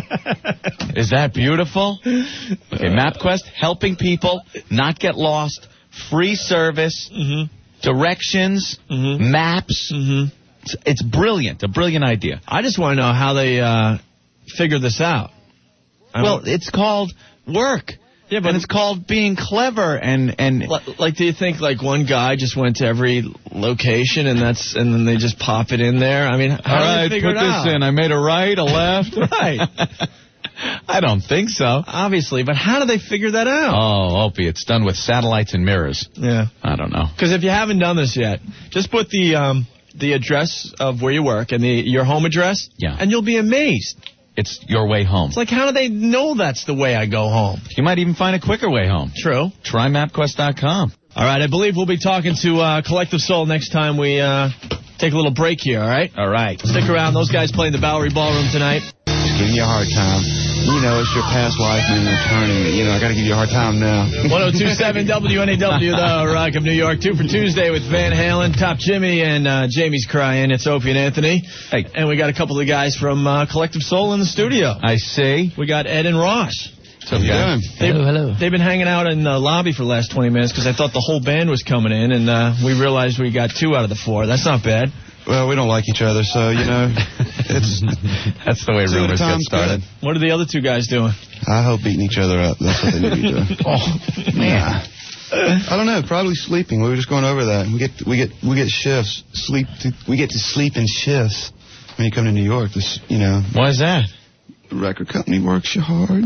her. Is that beautiful? Okay, MapQuest, helping people not get lost, free service, directions, maps. It's brilliant, a brilliant idea. I just want to know how they figured this out. Well, it's called work. Yeah, but and it's called being clever and like, do you think like one guy just went to every location and then they just pop it in there? I mean, how do they figure it out? Put this in. I made a right, a left. Right. I don't think so. Obviously, but how do they figure that out? Oh, Opie, it's done with satellites and mirrors. Yeah. I don't know. Because if you haven't done this yet, just put the address of where you work and your home address, and you'll be amazed. It's your way home. It's like, how do they know that's the way I go home? You might even find a quicker way home. True. Try MapQuest.com. All right, I believe we'll be talking to Collective Soul next time we take a little break here, all right? All right. Stick around. Those guys playing the Bowery Ballroom tonight. Just giving you a hard time. You know, it's your past life and an attorney. You know, I got to give you a hard time now. 1027 WNAW, the Rock of New York. 2 for Tuesday with Van Halen, Top Jimmy, and Jamie's crying. It's Opie and Anthony. Hey. And we got a couple of guys from Collective Soul in the studio. I see. We got Ed and Ross. What's up, guys? Hello. They've been hanging out in the lobby for the last 20 minutes because I thought the whole band was coming in, and we realized we got 2 out of the 4. That's not bad. Well, we don't like each other, so, you know, it's... That's the way rumors get started. Good. What are the other 2 guys doing? I hope beating each other up. That's what they need to be doing. Oh, man. I don't know. Probably sleeping. We were just going over that. We get shifts. We get to sleep in shifts when you come to New York. You know. Why is that? The record company works you hard.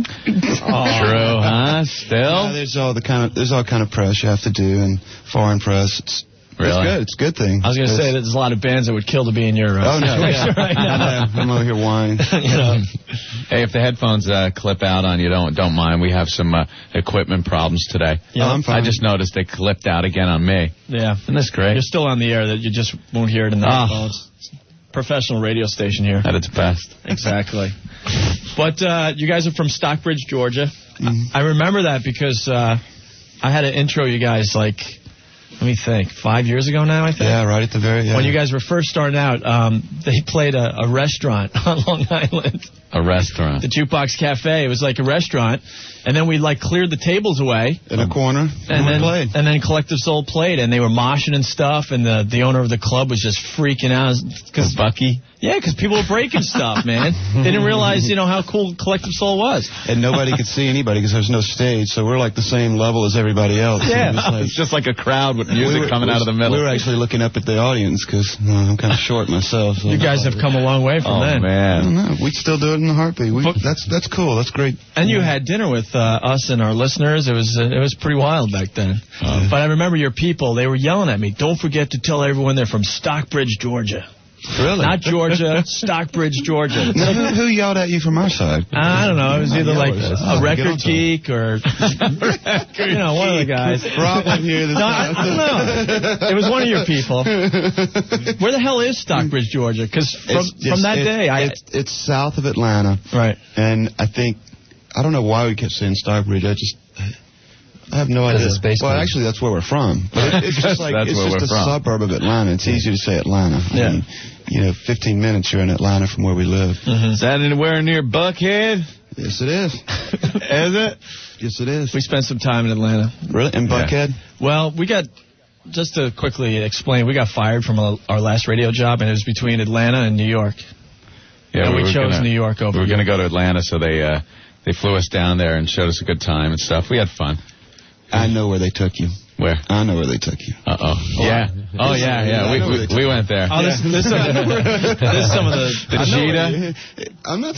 True, huh? Still? There's all kind of press you have to do, and foreign press. Really? It's good. It's a good thing. I was going to say that there's a lot of bands that would kill to be in your situation right now. I'm over here whining. Hey, if the headphones clip out on you, don't mind. We have some equipment problems today. Yeah, I'm fine. I just noticed they clipped out again on me. Yeah. Isn't this great? You're still on the air. That you just won't hear it in the headphones. Professional radio station here. At its best. Exactly. But you guys are from Stockbridge, Georgia. I remember that because I had to intro you guys like... Let me think. 5 years ago now, I think? Yeah, right at the very end. When you guys were first starting out, they played a restaurant on Long Island. A restaurant? The Jukebox Cafe. It was like a restaurant. And then we like cleared the tables away. In a corner. And then Collective Soul played. And they were moshing and stuff. And the owner of the club was just freaking out. Because Bucky? Yeah, because people were breaking stuff, man. They didn't realize, how cool Collective Soul was. And nobody could see anybody because there's no stage, so we're like the same level as everybody else. Yeah. It's just like a crowd with music coming out of the middle. We were actually looking up at the audience because I'm kind of short myself. So. You guys have come a long way from then. Oh, man. No, we'd still do it in a heartbeat. That's cool. That's great. And you had dinner with us and our listeners. It was pretty wild back then. But I remember your people, they were yelling at me, don't forget to tell everyone they're from Stockbridge, Georgia. Really? Not Georgia, Stockbridge, Georgia. Now, who yelled at you from our side? I don't know. It was either like a record geek or, one of the guys. Rob here. I don't know. It was one of your people. Where the hell is Stockbridge, Georgia? Because from that day, it's south of Atlanta. Right. And I don't know why we kept saying Stockbridge. I have no idea. Well, actually, that's where we're from. But it's just like it's just a suburb of Atlanta. It's easy to say Atlanta. Yeah. I mean, 15 minutes you're in Atlanta from where we live. Is that anywhere near Buckhead? Yes, it is. Is it? Yes, it is. We spent some time in Atlanta. Really? In Buckhead? Well, just to quickly explain, we got fired from our last radio job, and it was between Atlanta and New York. Yeah, and we chose New York over. We were going to go to Atlanta, so they flew us down there and showed us a good time and stuff. We had fun. I know where they took you. Where? I know where they took you. Uh-oh. Yeah. Oh, yeah. We went there. Oh, this is some of the cheetah. I'm not...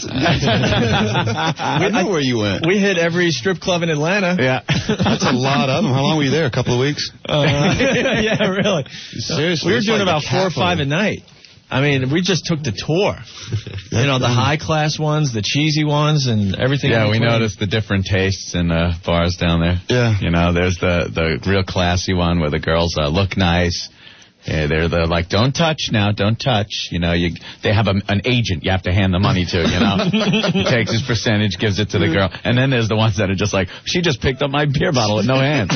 I know where you went. We hit every strip club in Atlanta. Yeah. That's a lot of them. How long were you there? A couple of weeks? Yeah, really. Seriously. We were doing about 4 or 5 a night. I mean, we just took the tour. The high-class ones, the cheesy ones, and everything. Yeah, we noticed the different tastes in bars down there. Yeah. There's the real classy one where the girls look nice. Yeah, they're like, don't touch now, don't touch. They have an agent you have to hand the money to, He takes his percentage, gives it to the girl. And then there's the ones that are just like, she just picked up my beer bottle with no hands.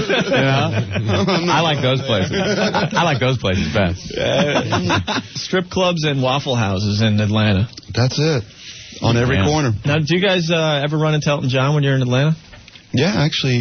I like those places. I like those places best. Strip clubs and Waffle Houses in Atlanta. That's it. On every corner. Now, do you guys ever run into Elton John when you're in Atlanta? Yeah, actually,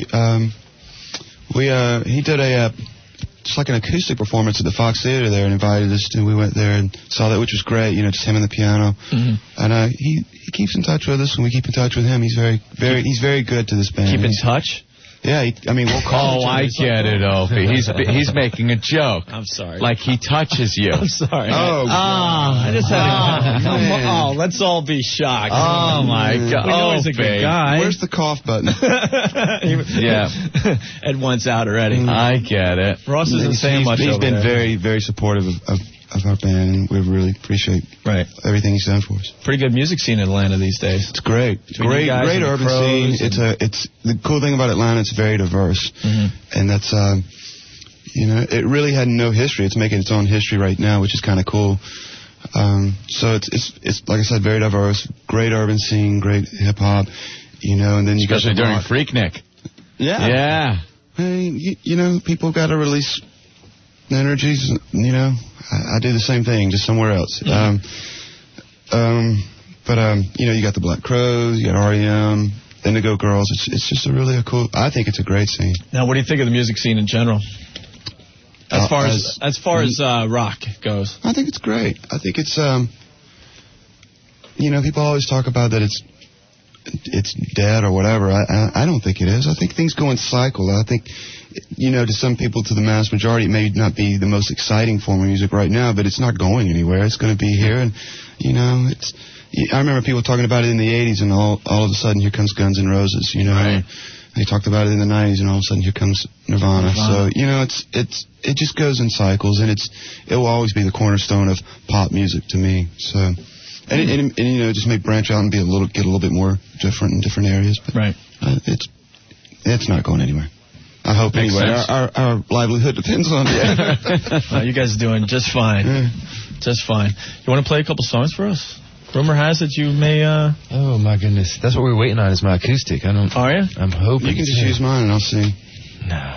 he did just like an acoustic performance at the Fox Theater there and invited us, and we went there and saw that, which was great, just him and the piano. Mm-hmm. And he keeps in touch with us, and we keep in touch with him. He's very good to this band. Keep in touch? Yeah, we'll call him. Oh, I get it, Opie. He's making a joke. I'm sorry. Like he touches you. I'm sorry. Oh, I just had let's all be shocked. Oh, my God. We know he's a good guy. Where's the cough button? Yeah. Ed wants out already. I get it. Ross isn't saying much. He's been very, very supportive of our band, and we really appreciate everything he's done for us. Pretty good music scene in Atlanta these days. It's great. Great urban scene. It's the cool thing about Atlanta, it's very diverse. Mm-hmm. And that's, it really had no history. It's making its own history right now, which is kind of cool. So it's like I said, very diverse, great urban scene, great hip-hop, and then you got especially during Freaknik. Yeah. Yeah. Hey, people got to release energies, I do the same thing, just somewhere else. Mm-hmm. You got the Black Crowes, you got R.E.M., Indigo Girls. It's just I think it's a great scene. Now, what do you think of the music scene in general? As far as rock goes. I think it's great. I think it's, people always talk about that it's dead or whatever. I don't think it is. I think things go in cycle. I think, to some people, to the mass majority, it may not be the most exciting form of music right now, but it's not going anywhere. It's going to be here, and I remember people talking about it in the 80s, and all of a sudden here comes Guns N' Roses. Right. They talked about it in the 90s, and all of a sudden here comes Nirvana. So it just goes in cycles, and it will always be the cornerstone of pop music to me. So. And just may branch out and get a little bit more different in different areas. But it's not going anywhere. I hope Makes anyway. sense. Our livelihood depends on it. You guys are doing just fine. Just fine. You want to play a couple songs for us? Rumor has it you may. Oh my goodness, that's what we're waiting on. Is my acoustic? Are you? I'm hoping. You can just use mine and I'll sing. No.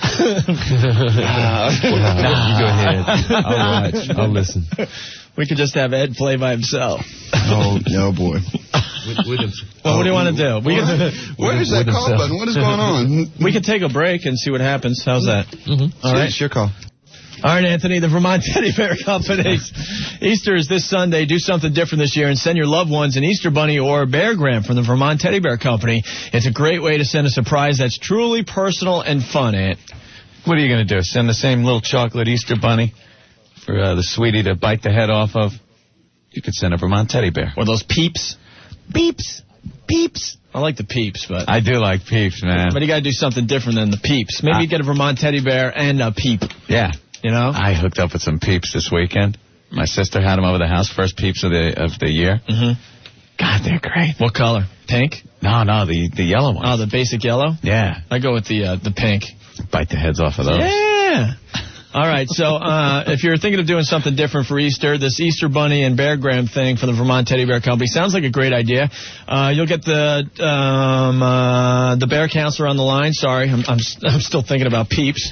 You go ahead. I'll watch. I'll listen. We could just have Ed play by himself. Oh, no, boy. What do you want to do? Where's that call button? What is going on? We could take a break and see what happens. How's that? Mm-hmm. All right. It's your call. All right, Anthony, the Vermont Teddy Bear Company. Easter is this Sunday. Do something different this year and send your loved ones an Easter bunny or a beargram from the Vermont Teddy Bear Company. It's a great way to send a surprise that's truly personal and fun, Ant. What are you going to do? Send the same little chocolate Easter bunny for the sweetie to bite the head off of? You could send a Vermont Teddy Bear. Or those Peeps. Peeps. Peeps. I like the Peeps, but... I do like Peeps, man. But you got to do something different than the Peeps. Maybe you get a Vermont Teddy Bear and a Peep. Yeah. You know? I hooked up with some Peeps this weekend. My sister had them over the house. First Peeps of the year. Mm-hmm. God, they're great. What color? Pink? No, the yellow one. Oh, the basic yellow? Yeah. I go with the pink. Bite the heads off of those. Yeah. All right, so if you're thinking of doing something different for Easter, this Easter Bunny and Beargram thing for the Vermont Teddy Bear Company sounds like a great idea. You'll get the Bear Counselor on the line. Sorry, I'm still thinking about Peeps.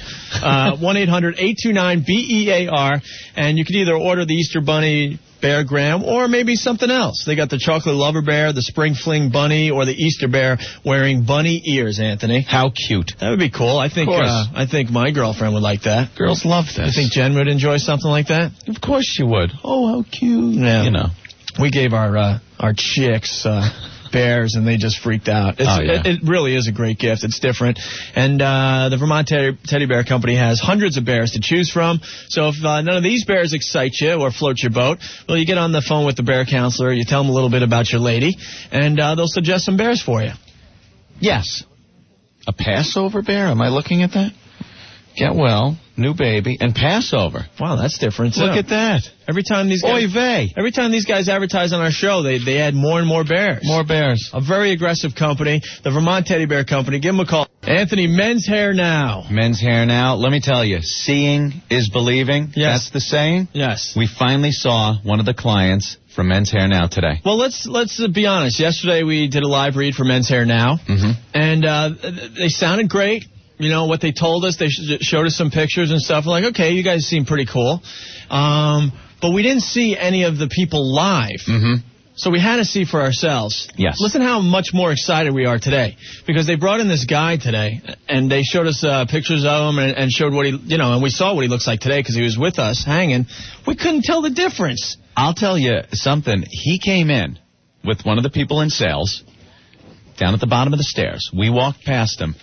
1-800-829-BEAR, and you can either order the Easter Bunny Beargram or maybe something else. They got the Chocolate Lover Bear, the Spring Fling Bunny, or the Easter Bear wearing bunny ears, Anthony. How cute. That would be cool. I think my girlfriend would like that. Girls love this. You think Jen would enjoy something like that? Of course she would. Oh, how cute. Yeah. You know. We gave our chicks bears, and they just freaked out. It really is a great gift. It's different. And the Vermont Teddy Bear Company has hundreds of bears to choose from. So if none of these bears excite you or float your boat, well, you get on the phone with the Bear Counselor, you tell them a little bit about your lady, and they'll suggest some bears for you. Yes. A Passover bear? Am I looking at that? Get well, new baby, and Passover. Wow, that's different, too. Look at that. Every time these guys advertise on our show, they add more and more bears. More bears. A very aggressive company, the Vermont Teddy Bear Company. Give them a call. Anthony, Men's Hair Now. Men's Hair Now. Let me tell you, seeing is believing. Yes. That's the saying. Yes. We finally saw one of the clients from Men's Hair Now today. Well, let's be honest. Yesterday we did a live read for Men's Hair Now, and they sounded great. You know, what they told us, they showed us some pictures and stuff. We're like, okay, you guys seem pretty cool. But we didn't see any of the people live. So we had to see for ourselves. Yes. Listen how much more excited we are today. Because they brought in this guy today, and they showed us pictures of him and showed what he, and we saw what he looks like today because he was with us hanging. We couldn't tell the difference. I'll tell you something. He came in with one of the people in sales down at the bottom of the stairs. We walked past him.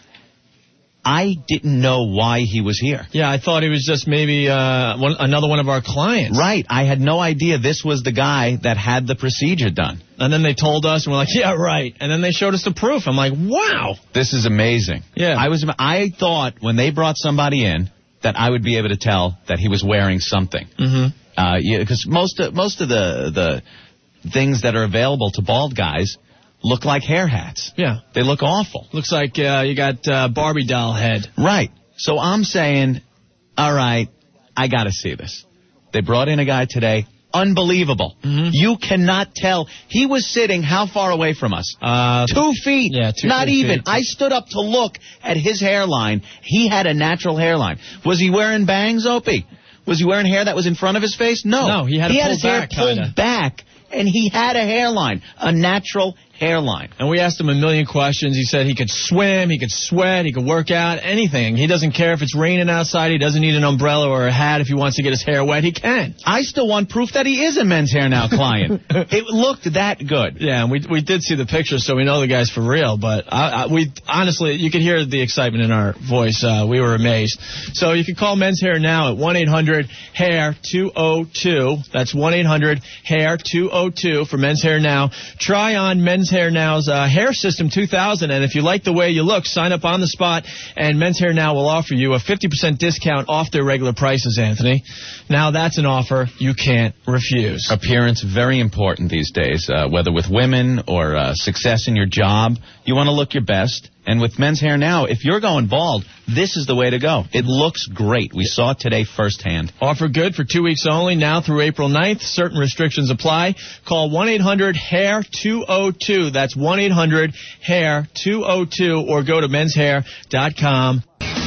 I didn't know why he was here. Yeah, I thought he was just maybe another one of our clients. Right. I had no idea this was the guy that had the procedure done. And then they told us, and we're like, yeah, right. And then they showed us the proof. I'm like, wow. This is amazing. Yeah. I thought when they brought somebody in that I would be able to tell that he was wearing something. Because most of the things that are available to bald guys look like hair hats. Yeah. They look awful. Looks like you got Barbie doll head. Right. So I'm saying, all right, I got to see this. They brought in a guy today. Unbelievable. You cannot tell. He was sitting how far away from us? 2 feet. Yeah, 2 Not even. feet. I stood up to look at his hairline. He had a natural hairline. Was he wearing bangs, Opie? Was he wearing hair that was in front of his face? No. No, he had it pulled his hair back, pulled kinda. back, and he had a hairline, a natural hairline. And we asked him a million questions. He said he could swim, he could sweat, he could work out, anything. He doesn't care if it's raining outside. He doesn't need an umbrella or a hat if he wants to get his hair wet. He can. I still want proof that he is a Men's Hair Now client. It looked that good. Yeah, and we did see the pictures, so we know the guy's for real. But we honestly, you could hear the excitement in our voice. We were amazed. So you can call Men's Hair Now at 1-800-HAIR-202. That's 1-800-HAIR-202 for Men's Hair Now. Try on Men's Hair Now's Hair System 2000, and if you like the way you look, sign up on the spot, and Men's Hair Now will offer you a 50% discount off their regular prices, Anthony. Now that's an offer you can't refuse. Appearance, very important these days, whether with women or success in your job. You want to look your best. And with Men's Hair Now, if you're going bald, this is the way to go. It looks great. We saw it today firsthand. Offer good for 2 weeks only, now through April 9th. Certain restrictions apply. Call 1-800-HAIR-202. That's 1-800-HAIR-202, or go to menshair.com.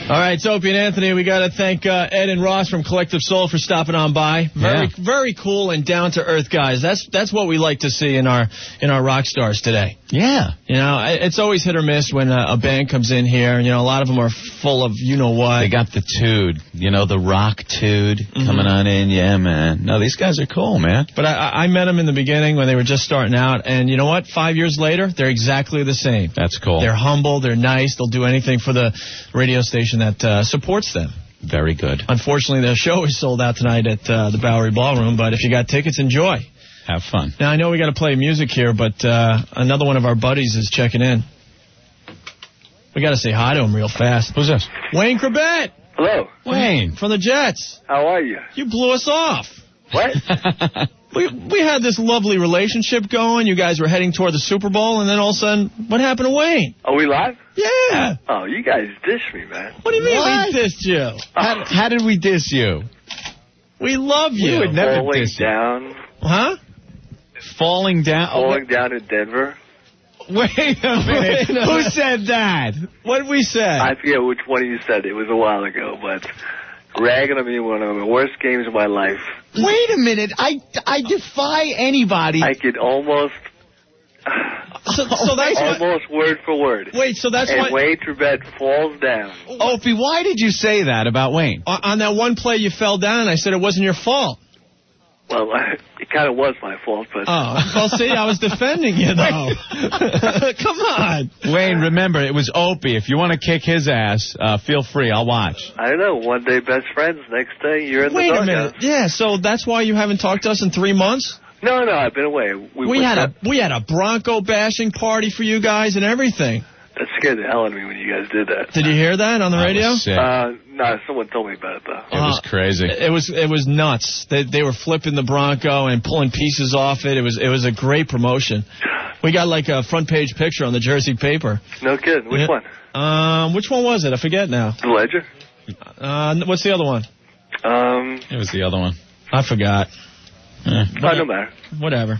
All right, it's Opie and Anthony. We got to thank Ed and Ross from Collective Soul for stopping on by. Very cool and down-to-earth guys. That's what we like to see in our rock stars today. Yeah. You know, it's always hit or miss when a band comes in here. You know, a lot of them are full of you-know-what. They got the tude, the rock tude coming on in. Yeah, man. No, these guys are cool, man. But I met them in the beginning when they were just starting out, and you know what? 5 years later, they're exactly the same. That's cool. They're humble. They're nice. They'll do anything for the radio station that supports them. Very good. Unfortunately, the show is sold out tonight at the Bowery Ballroom, but if you got tickets, enjoy. Have fun. Now, I know we got to play music here, but another one of our buddies is checking in. We got to say hi to him real fast. Who's this? Wayne Corbett. Hello. Wayne, from the Jets. How are you? You blew us off. What? We had this lovely relationship going. You guys were heading toward the Super Bowl, and then all of a sudden, what happened to Wayne? Are we live? Yeah. Oh, you guys dissed me, man. What do you mean we dissed you? How did we diss you? We love you. We would never Falling diss you. down. Huh? Falling down? Falling down in Denver. Wait a minute. Who said that? What did we say? I forget which one of you said it. It was a while ago, but ragging on me one of the worst games of my life. Wait a minute. I defy anybody. I could almost... So that's almost word for word. Wait, so that's and Wayne Corbett falls down. Opie, why did you say that about Wayne? On that one play you fell down, I said it wasn't your fault. Well, it kind of was my fault, but... Oh, well, see, I was defending you, though. Come on. Wayne, remember, it was Opie. If you want to kick his ass, feel free. I'll watch. I don't know. One day best friends, next day you're in the dugout. dugout. Wait a minute. Yeah, so that's why you haven't talked to us in 3 months? No, I've been away. We had a Bronco bashing party for you guys and everything. That scared the hell out of me when you guys did that. Did you hear that on the radio? No, someone told me about it, though. It was crazy. It was nuts. They were flipping the Bronco and pulling pieces off it. It was a great promotion. We got like a front page picture on the Jersey paper. No kidding. Which one? Which one was it? I forget now. The Ledger? What's the other one? It was the other one. I forgot. No matter. Whatever.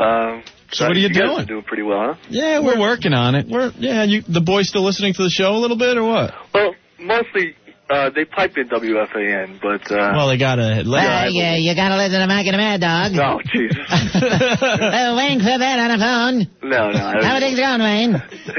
So what are you doing? Guys are doing pretty well, huh? Yeah, we're working on it. The boys still listening to the show a little bit, or what? Well, mostly they pipe in WFAN, but... well, they gotta... yeah, you gotta listen to Mac and the Mad Dog. No, Jesus. Wayne Corbett on the phone. No. How are things going, Wayne?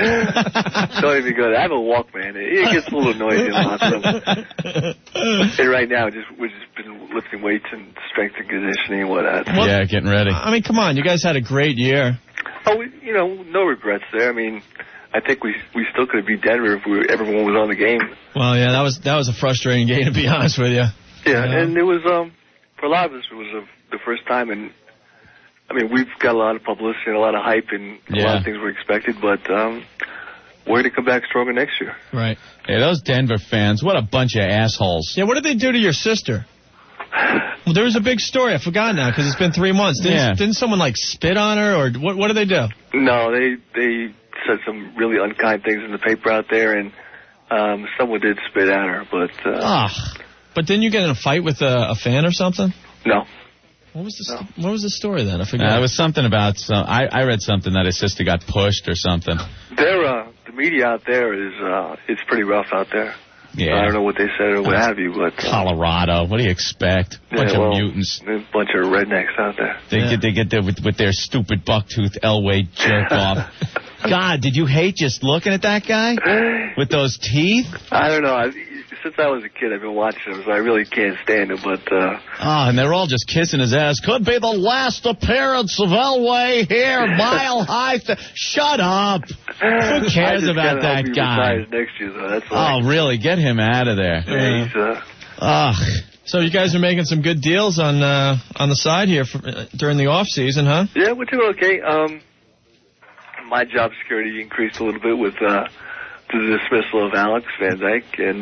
Don't even go there. I have a Walkman. It gets a little noisy in the hospital. And right now, we've just been lifting weights and strength and conditioning and whatnot. Yeah, getting ready. I mean, come on. You guys had a great year. Oh, no regrets there. I mean... I think we still could have beat Denver if everyone was on the game. Well, yeah, that was a frustrating game, to be honest with you. Yeah, and it was, for a lot of us, it was the first time, and, I mean, we've got a lot of publicity and a lot of hype, and a lot of things were expected, but we're going to come back stronger next year. Right. Hey, those Denver fans, what a bunch of assholes. Yeah, what did they do to your sister? Well, there was a big story. I forgot now, because it's been 3 months. Didn't someone, like, spit on her, or what did they do? No, they said some really unkind things in the paper out there, and someone did spit at her, but... But didn't you get in a fight with a fan or something? No. What was the story then? I forgot. It was something about... I read something that his sister got pushed or something. The media out there it's pretty rough out there. Yeah. I don't know what they said or what have you, but... Colorado. What do you expect? Bunch of mutants. A bunch of rednecks out there. They get there with their stupid bucktooth Elway jerk-off. God, did you hate just looking at that guy? With those teeth? I don't know. Since I was a kid, I've been watching him, so I really can't stand him, but... and they're all just kissing his ass. Could be the last appearance of Elway here, Mile High. Shut up. Who cares about that guy? Next year, though. That's all. Oh, really? Get him out of there. Yeah, So you guys are making some good deals on the side here during the off season, huh? Yeah, we're doing okay. My job security increased a little bit with the dismissal of Alex Van Dyke, and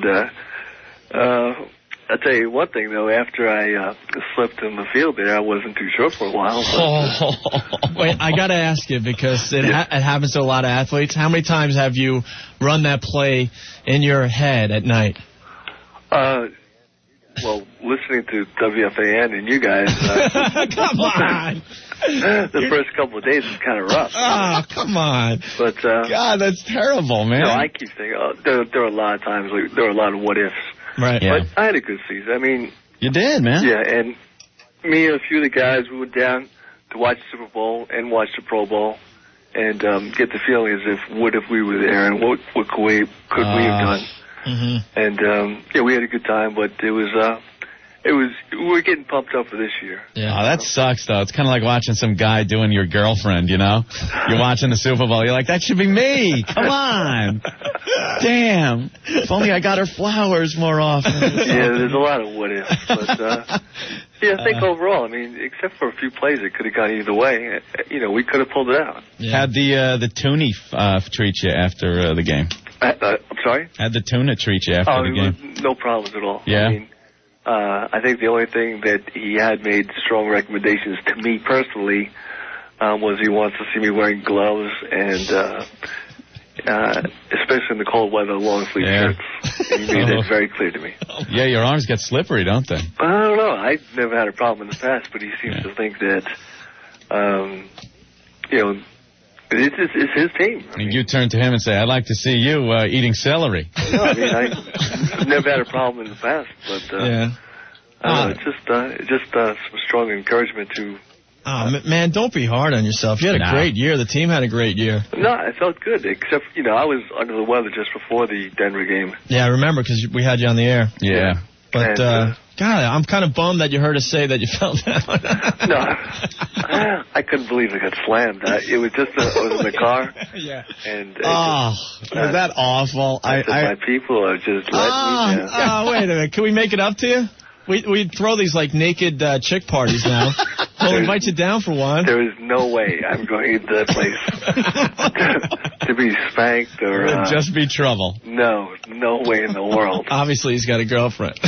I'll tell you one thing, though. After I slipped in the field there, I wasn't too sure for a while. Wait, I got to ask you, because it happens to a lot of athletes. How many times have you run that play in your head at night? Well, listening to WFAN and you guys. Come on. The first couple of days was kind of rough. Oh, come on. But God, that's terrible, man. No, I keep thinking there were a lot of times there were a lot of what ifs. Right. Yeah. But I had a good season. I mean, You did, man. yeah, and me and a few of the guys, we went down to watch the Super Bowl and watch the Pro Bowl and get the feeling as if what if we were there and what could we have done? Mm-hmm. And yeah, we had a good time, but we were getting pumped up for this year. Yeah. Oh, that sucks, though. It's kind of like watching some guy doing your girlfriend, you know? You're watching the Super Bowl. You're like, that should be me. Come on. Damn. If only I got her flowers more often. Yeah, there's a lot of what ifs. But, yeah, I think overall, I mean, except for a few plays that could have gone either way, you know, we could have pulled it out. Yeah. How'd the toonie treat you after the game? I'm sorry? How'd the tuna treat you after the game? No problems at all. Yeah? I mean, I think the only thing that he had made strong recommendations to me personally was he wants to see me wearing gloves and especially in the cold weather, long sleeve shirts. And he made that very clear to me. Yeah, your arms get slippery, don't they? I don't know. I've never had a problem in the past, but he seems to think that, you know, it's his team. I mean, you turn to him and say, I'd like to see you eating celery. No, I mean, I've never had a problem in the past, but it's just some strong encouragement to. Oh, man, don't be hard on yourself. You had a great year. The team had a great year. No, I felt good, except, you know, I was under the weather just before the Denver game. Yeah, I remember, because we had you on the air. Yeah. But, God, I'm kind of bummed that you heard us say that you fell down. No, I couldn't believe I got slammed. It was just, I was in the car. Yeah. And was that awful? My people are just letting me down. Oh, wait a minute. Can we make it up to you? We throw these, like, naked chick parties now. We'll invite you down for one. There is no way I'm going to that place to be spanked or... It'd just be trouble. No way in the world. Obviously, he's got a girlfriend.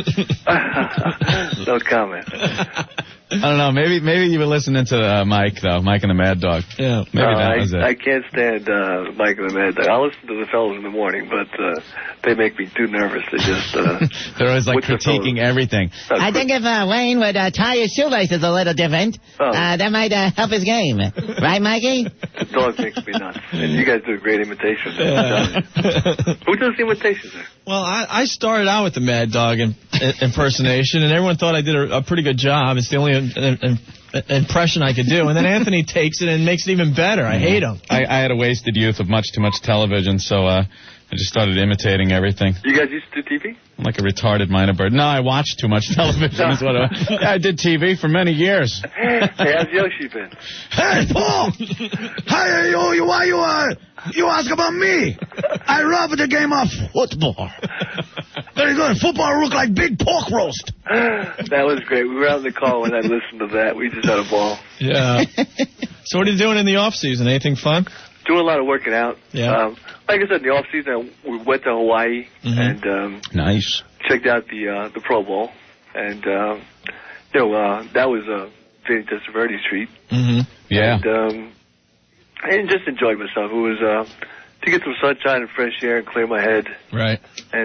No comment. I don't know. Maybe you were listening to Mike, though. Mike and the Mad Dog. Yeah. Maybe that was it. I can't stand Mike and the Mad Dog. I'll listen to the fellas in the morning, but they make me too nervous. They just... They're always, like, critiquing everything. I think if Wayne would tie his shoelaces a little different, that might help his game. Right, Mikey? The dog makes me nuts. And you guys do a great imitation. Who does the imitation there? Well, I started out with the Mad Dog impersonation, and everyone thought I did a pretty good job. It's the only impression I could do. And then Anthony takes it and makes it even better. I hate him. I had a wasted youth of much too much television, so I just started imitating everything. You guys used to do TV? I'm like a retarded minor bird. No, I watched too much television. Is what I did TV for many years. Hey, how's Yoshi been? Hey, Paul! Hey, why you ask about me? I love the game of football. Very good. Football look like big pork roast. That was great. We were out in the car when I listened to that. We just had a ball. Yeah. So what are you doing in the off season? Anything fun? Doing a lot of working out. Yeah. Like I said, in the off season, we went to Hawaii and nice. Checked out the Pro Bowl, and that was a Vinny Testaverde treat. Mm-hmm. Yeah. And just enjoyed myself. It was to get some sunshine and fresh air and clear my head. Right. And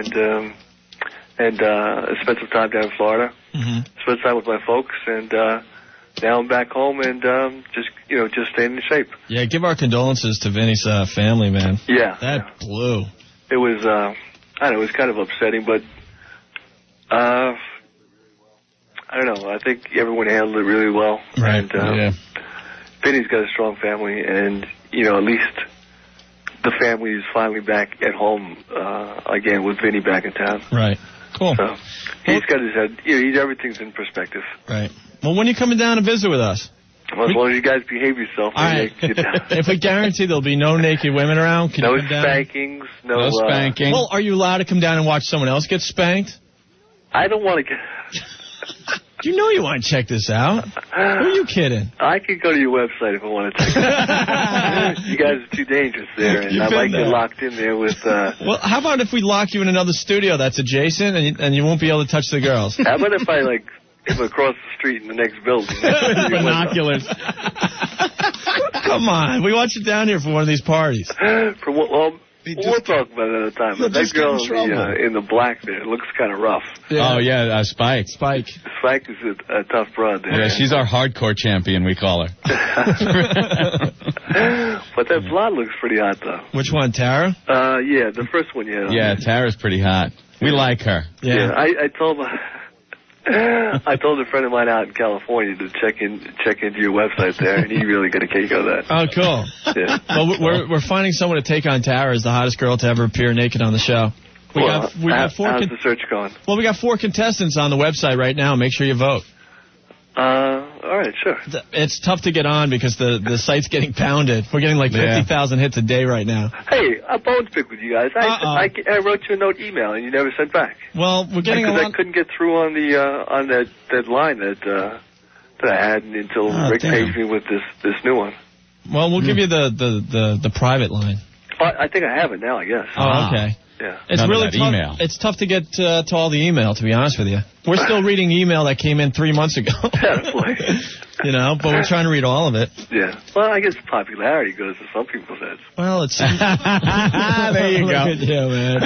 spent some time down in Florida. Mm-hmm. Spent time with my folks, and now I'm back home and just staying in shape. Yeah, give our condolences to Vinny's family, man. Yeah. That blew. It was, I don't know, it was kind of upsetting, but I don't know. I think everyone handled it really well. Right. And Vinny's got a strong family, and, at least the family is finally back at home again with Vinny back in town. Right. Cool. So he's got his head, everything's in perspective. Right. Well, when are you coming down to visit with us? Well, as long as you guys behave yourself. All right. If we guarantee there'll be no naked women around, can no you come down? spankings, no spanking. Well, are you allowed to come down and watch someone else get spanked? I don't want to get... You know you want to check this out. Who are you kidding? I could go to your website if I want to check it out. You guys are too dangerous there, and I might get locked in there with... Well, how about if we lock you in another studio that's adjacent, and you won't be able to touch the girls? How about if I, if across the street in the next building? Binoculars. Come on. We want you down here for one of these parties. Well, We'll talk about it another time. But that girl in the black there looks kind of rough. Yeah. Oh, yeah, Spike. Spike is a tough broad there. Yeah, she's our hardcore champion, we call her. But that blonde looks pretty hot, though. Which one, Tara? Yeah, the first one you had on. Yeah, Tara's pretty hot. We like her. Yeah, I told a friend of mine out in California to check into your website there, and he really got a kick out of that. Oh, cool. Yeah. Well, we're finding someone to take on Tara as the hottest girl to ever appear naked on the show. We got four. How's the search going? Well, we got 4 contestants on the website right now. Make sure you vote. All right, sure. It's tough to get on because the site's getting pounded. We're getting like 50,000 hits a day right now. Hey, I bones pick with you guys. I wrote you a note email and you never sent back. Well, we're getting because I couldn't get through on the on that line that I had until Rick paged me with this new one. Well, we'll give you the private line. I think I have it now, I guess. Oh, okay. Yeah. It's really tough. Email. It's tough to get to all the email, to be honest with you. We're still reading email that came in 3 months ago. You know, but we're trying to read all of it. Yeah. Well, I guess popularity goes to some people's heads. Well, it's... There you go. Look at you, man.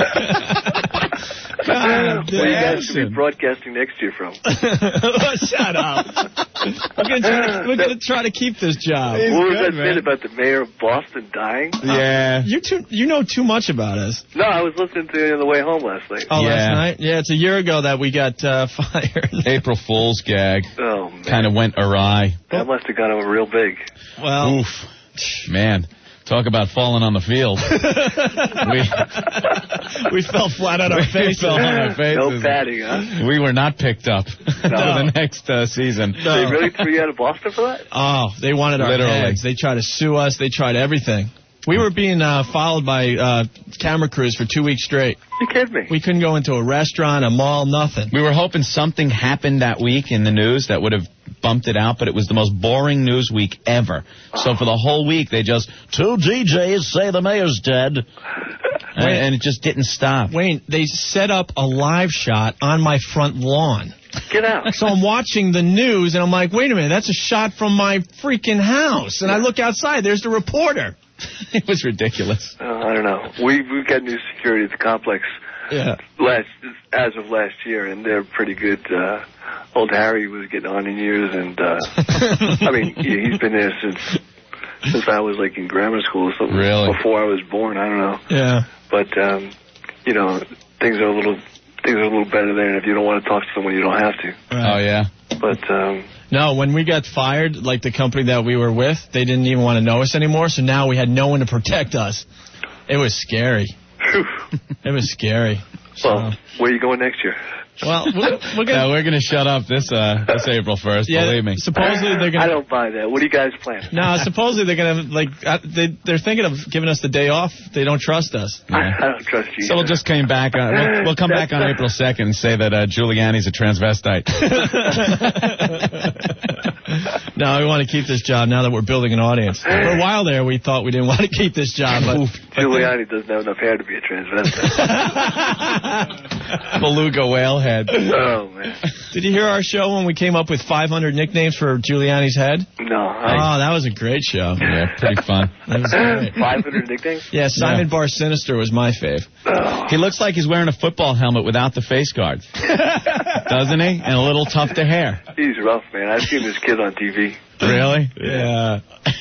Where you guys should be broadcasting next year from? Shut up. We're going to try to keep this job. What was that bit about the mayor of Boston dying? Yeah. You know too much about us. No, I was listening to it on the way home last night. Oh, last night? Yeah, it's a year ago that we got fired. April Fool's gag. Oh, man. Kind of went awry. That must have gone over real big. Well. Oof. Man. Talk about falling on the field. we fell flat on our faces. No padding, huh? We were not picked up for the next season. No. They really threw you out of Boston for that? Oh, they wanted our heads. They tried to sue us. They tried everything. We were being followed by camera crews for 2 weeks straight. You kidding me? We couldn't go into a restaurant, a mall, nothing. We were hoping something happened that week in the news that would have bumped it out, but it was the most boring news week ever. So for the whole week, they just, 2 DJs say the mayor's dead. And it just didn't stop. Wayne, they set up a live shot on my front lawn. Get out. So I'm watching the news, and I'm like, wait a minute, that's a shot from my freaking house. And I look outside, there's the reporter. It was ridiculous. I don't know. We've got new security at the complex. Yeah. As of last year, and they're pretty good. Old Harry was getting on in years, and I mean, he's been there since I was like in grammar school or something. Really? Before I was born, I don't know. Yeah. But you know, things are a little better there, and if you don't want to talk to someone, you don't have to. Right. Oh yeah. But no, when we got fired, like the company that we were with, they didn't even want to know us anymore, so now we had no one to protect us. It was scary. It was scary. Well, where are you going next year? Well, we're going to shut up this April 1st, believe me. Supposedly they're going to... I don't buy that. What are you guys planning? No, supposedly they're going to, like, they're thinking of giving us the day off. They don't trust us. Yeah. I don't trust you. So we'll just come back on, we'll come back on April 2nd and say that Giuliani's a transvestite. No, we want to keep this job now that we're building an audience. For a while there, we thought we didn't want to keep this job. But Giuliani doesn't have enough hair to be a transvestite. Beluga whalehead. Oh, man. Did you hear our show when we came up with 500 nicknames for Giuliani's head? No. Oh, that was a great show. Yeah, pretty fun. That was great. 500 nicknames? Yeah, Simon Bar Sinister was my fave. Oh. He looks like he's wearing a football helmet without the face guard. Doesn't he? And a little tuft of hair. He's rough, man. I've seen this kid on TV. Really? Yeah.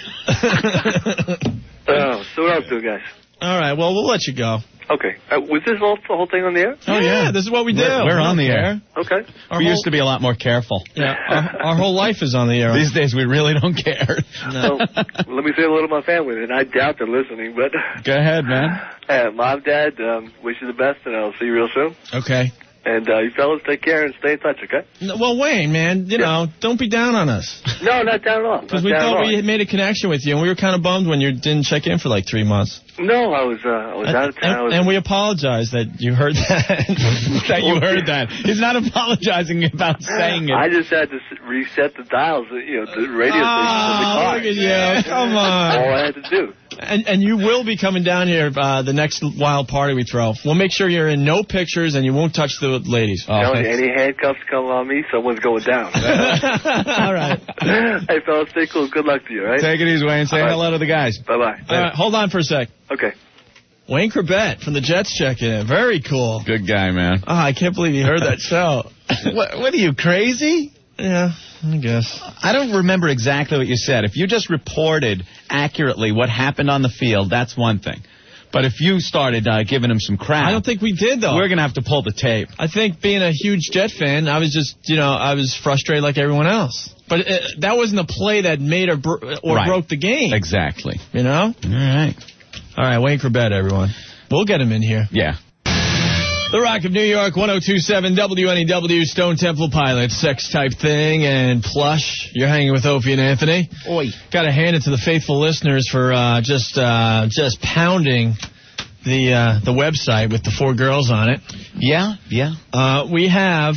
So what else do, guys? All right, well, we'll let you go. Okay. Was this the whole thing on the air? Oh, yeah. This is what we do. We're on the air. Okay. We used to be a lot more careful. Yeah. Our whole life is on the air. These days, we really don't care. No. So, let me say hello to my family, and I doubt they're listening, but... Go ahead, man. Mom, Dad, wish you the best, and I'll see you real soon. Okay. And you fellas take care and stay in touch, okay? Well, Wayne, man, you know, don't be down on us. No, not down at all. Because we thought we had made a connection with you, and we were kind of bummed when you didn't check in for like 3 months. No, I was out of town. And we apologize that you heard that. That you heard that. He's not apologizing about saying it. I just had to reset the dials, the radio station in the car. Look at you. Come on. All I had to do. And you will be coming down here the next wild party we throw. We'll make sure you're in no pictures and you won't touch the ladies. Telling you, any handcuffs come on me, someone's going down. All right. Hey, fellas, stay cool. Good luck to you, all right? Take it easy, Wayne. Say hello to the guys. Bye-bye. All right, hold on for a sec. Okay. Wayne Corbett from the Jets checking in. Very cool. Good guy, man. Oh, I can't believe you heard that show. What are you, crazy? Yeah, I guess. I don't remember exactly what you said. If you just reported accurately what happened on the field, that's one thing. But if you started giving him some crap... I don't think we did, though. We're going to have to pull the tape. I think being a huge Jet fan, I was just, I was frustrated like everyone else. But that wasn't a play that made or broke the game. Exactly. You know? All right, Wayne Corbett, everyone. We'll get him in here. Yeah. The Rock of New York, 102.7 WNEW, Stone Temple Pilots, sex type thing, and Plush. You're hanging with Opie and Anthony. Oi. Got to hand it to the faithful listeners for just pounding the website with the 4 girls on it. Yeah. We have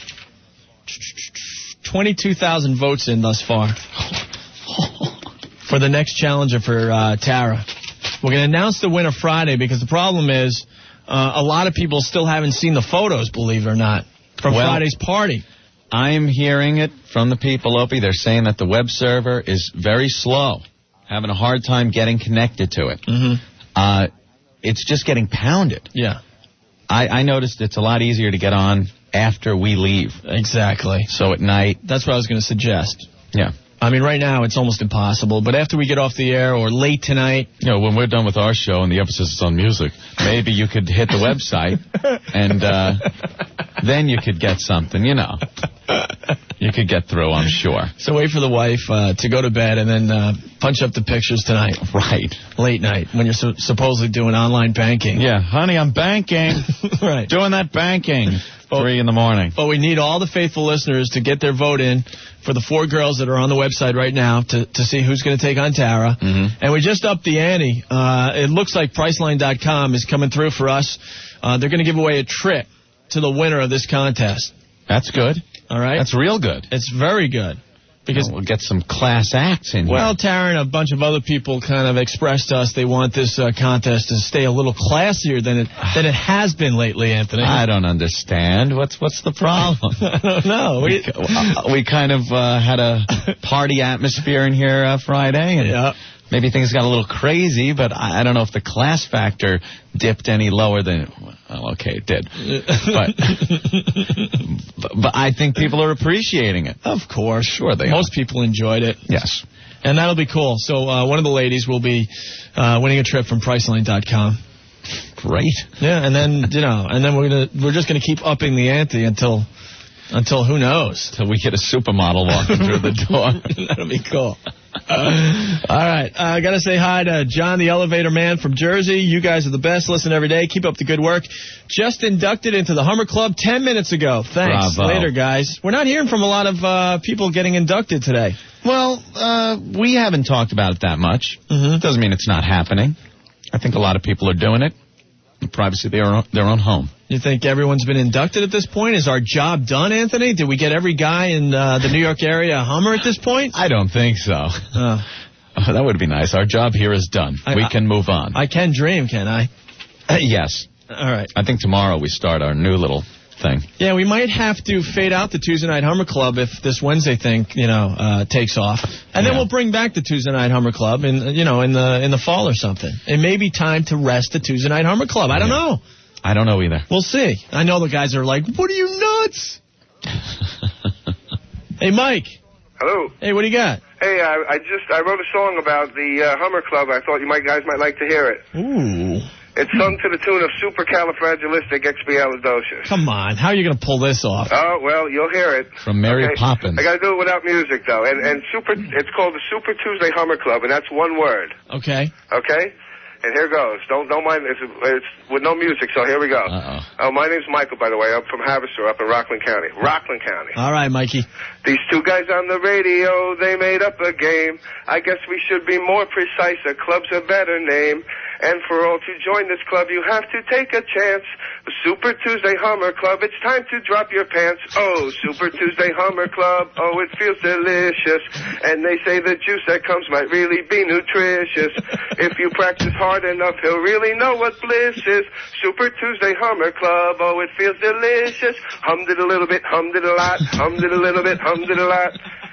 22,000 votes in thus far for the next challenger for Tara. We're going to announce the winner Friday because the problem is a lot of people still haven't seen the photos, believe it or not, from Friday's party. I'm hearing it from the people, Opie. They're saying that the web server is very slow, having a hard time getting connected to it. Mm-hmm. It's just getting pounded. Yeah. I noticed it's a lot easier to get on after we leave. Exactly. So at night. That's what I was going to suggest. Yeah. I mean, right now it's almost impossible, but after we get off the air or late tonight... when we're done with our show and the emphasis is on music, maybe you could hit the website and then you could get something, You could get through, I'm sure. So wait for the wife to go to bed and then punch up the pictures tonight. Right. Late night when you're supposedly doing online banking. Yeah, honey, I'm banking. Right. Doing that banking. 3 in the morning. But we need all the faithful listeners to get their vote in for the 4 girls that are on the website right now to see who's going to take on Tara. Mm-hmm. And we just upped the ante. It looks like Priceline.com is coming through for us. They're going to give away a trip to the winner of this contest. That's good. All right? That's real good. It's very good. Because we'll get some class acts in here. Well, Tara and a bunch of other people kind of expressed to us they want this contest to stay a little classier than it has been lately, Anthony. I don't understand. What's the problem? I don't know. We kind of had a party atmosphere in here Friday, and maybe things got a little crazy, but I don't know if the class factor dipped any lower than... Well, okay, it did. But I think people are appreciating it. Of course. Sure they Most people enjoyed it. Yes. And that'll be cool. So one of the ladies will be winning a trip from Priceline.com. Great. Yeah, and then, we're just going to keep upping the ante until who knows? Till we get a supermodel walking through the door. That'll be cool. All right. I got to say hi to John, the elevator man from Jersey. You guys are the best. Listen every day. Keep up the good work. Just inducted into the Hummer Club 10 minutes ago. Thanks. Bravo. Later, guys. We're not hearing from a lot of people getting inducted today. Well, we haven't talked about it that much. Mm-hmm. Doesn't mean it's not happening. I think a lot of people are doing it. The privacy of their own home. You think everyone's been inducted at this point? Is our job done, Anthony? Did we get every guy in the New York area a Hummer at this point? I don't think so. That would be nice. Our job here is done. We can move on. I can dream, can I? Yes. All right. I think tomorrow we start our new little thing. Yeah, we might have to fade out the Tuesday Night Hummer Club if this Wednesday thing, takes off. And then we'll bring back the Tuesday Night Hummer Club in the fall or something. It may be time to rest the Tuesday Night Hummer Club. I don't know. I don't know either. We'll see. I know the guys are like, what are you nuts? Hey, Mike. Hello. Hey, what do you got? Hey, I wrote a song about the Hummer Club. I thought you guys might like to hear it. Ooh. It's sung to the tune of Supercalifragilisticexpialidocious. Come on. How are you going to pull this off? Oh, well, you'll hear it. From Mary Poppins. I got to do it without music, though. And it's called the Super Tuesday Hummer Club, and that's one word. Okay. Okay? And here goes. Don't mind. It's with no music, so here we go. Uh-oh. My name's Michael, by the way. I'm from Haverstraw, up in Rockland County. Rockland County. All right, Mikey. These 2 guys on the radio, they made up a game. I guess we should be more precise. A club's a better name. And for all to join this club, you have to take a chance. The Super Tuesday Hummer Club, it's time to drop your pants. Oh, Super Tuesday Hummer Club, oh, it feels delicious. And they say the juice that comes might really be nutritious. If you practice hard enough, he'll really know what bliss is. Super Tuesday Hummer Club, oh, it feels delicious. Hummed it a little bit, hummed it a lot, hummed it a little bit, hummed it a lot.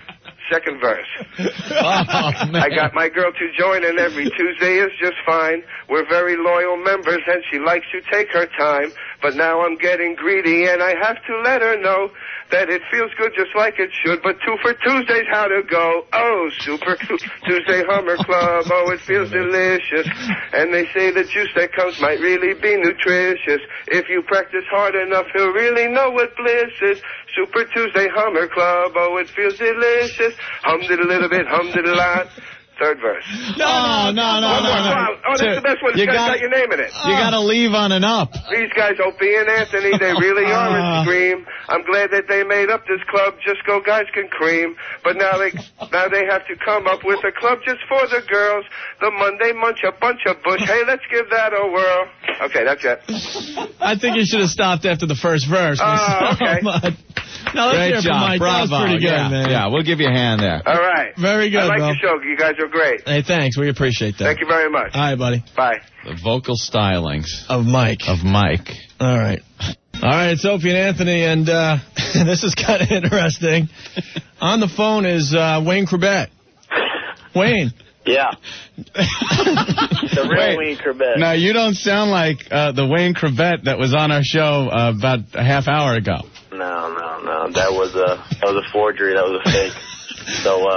Second verse. Oh, man. I got my girl to join, and every Tuesday is just fine. We're very loyal members, and she likes to take her time. But now I'm getting greedy, and I have to let her know that it feels good just like it should. But 2 for Tuesday's how to go. Oh, Super Tuesday Hummer Club. Oh, it feels delicious. And they say the juice that comes might really be nutritious. If you practice hard enough, you'll really know what bliss is. Super Tuesday Hummer Club. Oh, it feels delicious. Hummed it a little bit, hummed it a lot. Third verse. No. Oh, that's the best one. This guy's got your name in it. You got to leave on an up. These guys, Opie and Anthony, they really are a scream. I'm glad that they made up this club. Just go guys can cream. But now they have to come up with a club just for the girls. The Monday Munch, a bunch of bush. Hey, let's give that a whirl. Okay, that's it. I think you should have stopped after the first verse. Okay. Now let's hear Great from job. Mike. Bravo. That was pretty good, man. Yeah, we'll give you a hand there. All right. Very good, I like bro. the show. You guys are great. Hey, thanks. We appreciate that. Thank you very much. All right, buddy. Bye. The vocal stylings Of Mike. of Mike. All right. All right, it's Opie and Anthony, and this is kind of interesting. On the phone is Wayne Corbett. Wayne. Yeah. The real Wayne Corbett. Now, you don't sound like the Wayne Corbett that was on our show about a half hour ago. No. That was a forgery. That was a fake. So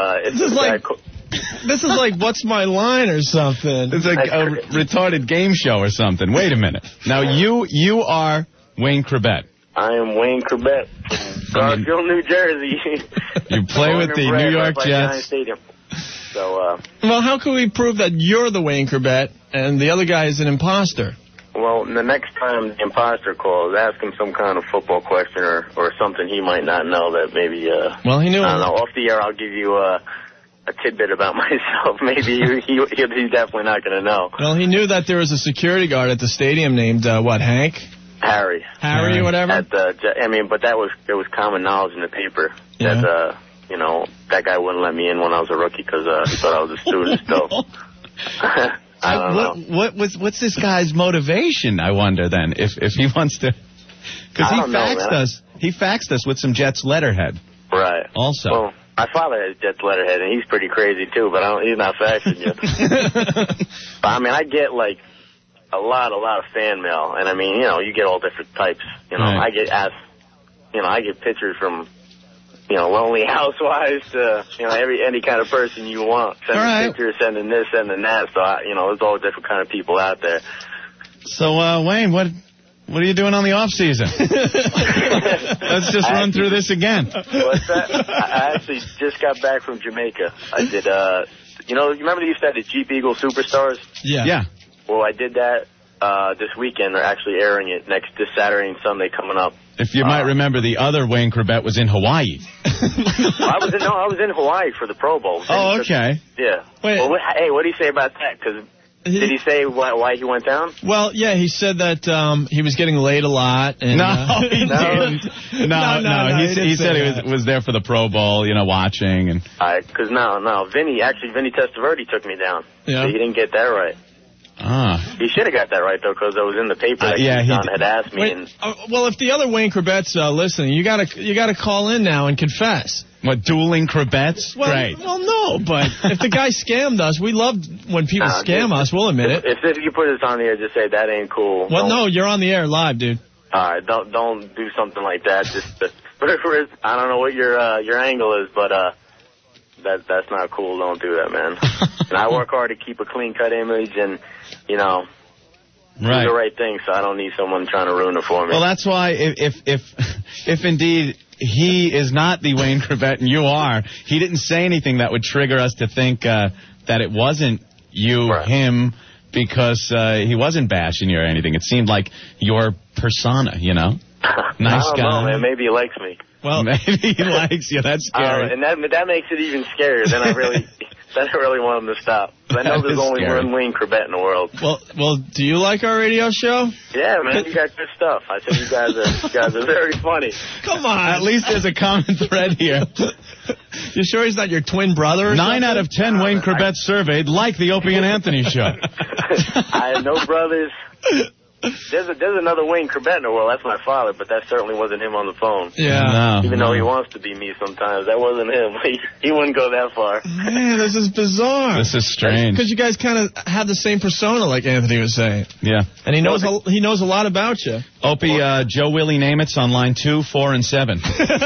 This is like What's My Line or something. It's like a retarded game show or something. Wait a minute. Now, you are Wayne Corbett. I am Wayne Corbett from Garfield, New Jersey. You play with the New York Jets. Stadium. So, well, how can we prove that you're the Wayne Corbett and the other guy is an imposter? well, the next time the imposter calls, ask him some kind of football question or something he might not know that maybe, well, he knew. I don't know. Off the air, I'll give you a tidbit about myself. Maybe he's definitely not going to know. Well, he knew that there was a security guard at the stadium named, Hank? Harry, or whatever? But it was common knowledge in the paper that, that guy wouldn't let me in when I was a rookie because he thought I was a student still. I don't know. What's this guy's motivation, I wonder, then, if he wants to... Because he faxed us with some Jets letterhead. Right. Also. Well, my father has Jets letterhead, and he's pretty crazy, too, but he's not faxing yet. But, I get, a lot of fan mail, and you get all different types. Right. I get asked, I get pictures from, lonely housewives to, any kind of person you want. Sending pictures, sending this, sending that. So, there's all different kind of people out there. So, Wayne, what are you doing on the off season? Let's just run through this again. What's that? I actually just got back from Jamaica. I did, you remember you said the Jeep Eagle Superstars? Yeah. Well, I did that this weekend. They're actually airing it this Saturday and Sunday coming up. If you might remember, the other Wayne Corbett was in Hawaii. I was in Hawaii for the Pro Bowl. Oh, okay. Yeah. Well, hey, what do you say about that? Because did he say why he went down? Well, yeah, he said that he was getting laid a lot. And, he didn't. No. He said he was there for the Pro Bowl, watching. And because Vinny Testaverde took me down. Yeah. So he didn't get that right. He should have got that right, though, because it was in the paper that John had asked me. Well, if the other Wayne Corbett's listening, you gotta call in now and confess. What, dueling Corbett's? Well, Great. Well, no, but if the guy scammed us, we love when people scam us. We'll admit it. If you put this on the air, just say that ain't cool. Well, no, you're on the air live, dude. All right, don't do something like that. I don't know what your angle is, but that's not cool. Don't do that, man. And I work hard to keep a clean-cut image and, do the right thing, so I don't need someone trying to ruin it for me. Well, that's why if indeed he is not the Wayne Corbett and you are, he didn't say anything that would trigger us to think that it wasn't you, him, because he wasn't bashing you or anything. It seemed like your persona, Nice I don't guy. know, man. Maybe he likes me. Well, maybe he likes you. That's scary. And that makes it even scarier. Then I really want him to stop. I know there's only one Wayne Corbett in the world. Well, do you like our radio show? Yeah, man, you got good stuff. I think you guys are very funny. Come on. At least there's a common thread here. You sure he's not your twin brother or 9 out of 10 Wayne Corbett surveyed like the Opie and Anthony show. I have no brothers. There's another Wayne Corbett in the world. That's my father, but that certainly wasn't him on the phone. Yeah. Even though he wants to be me sometimes, that wasn't him. He wouldn't go that far. Man, this is bizarre. This is strange. Because you guys kind of have the same persona, like Anthony was saying. Yeah. And he knows a lot about you. Opie, Joe Willie Namath's on line 2, 4, and 7.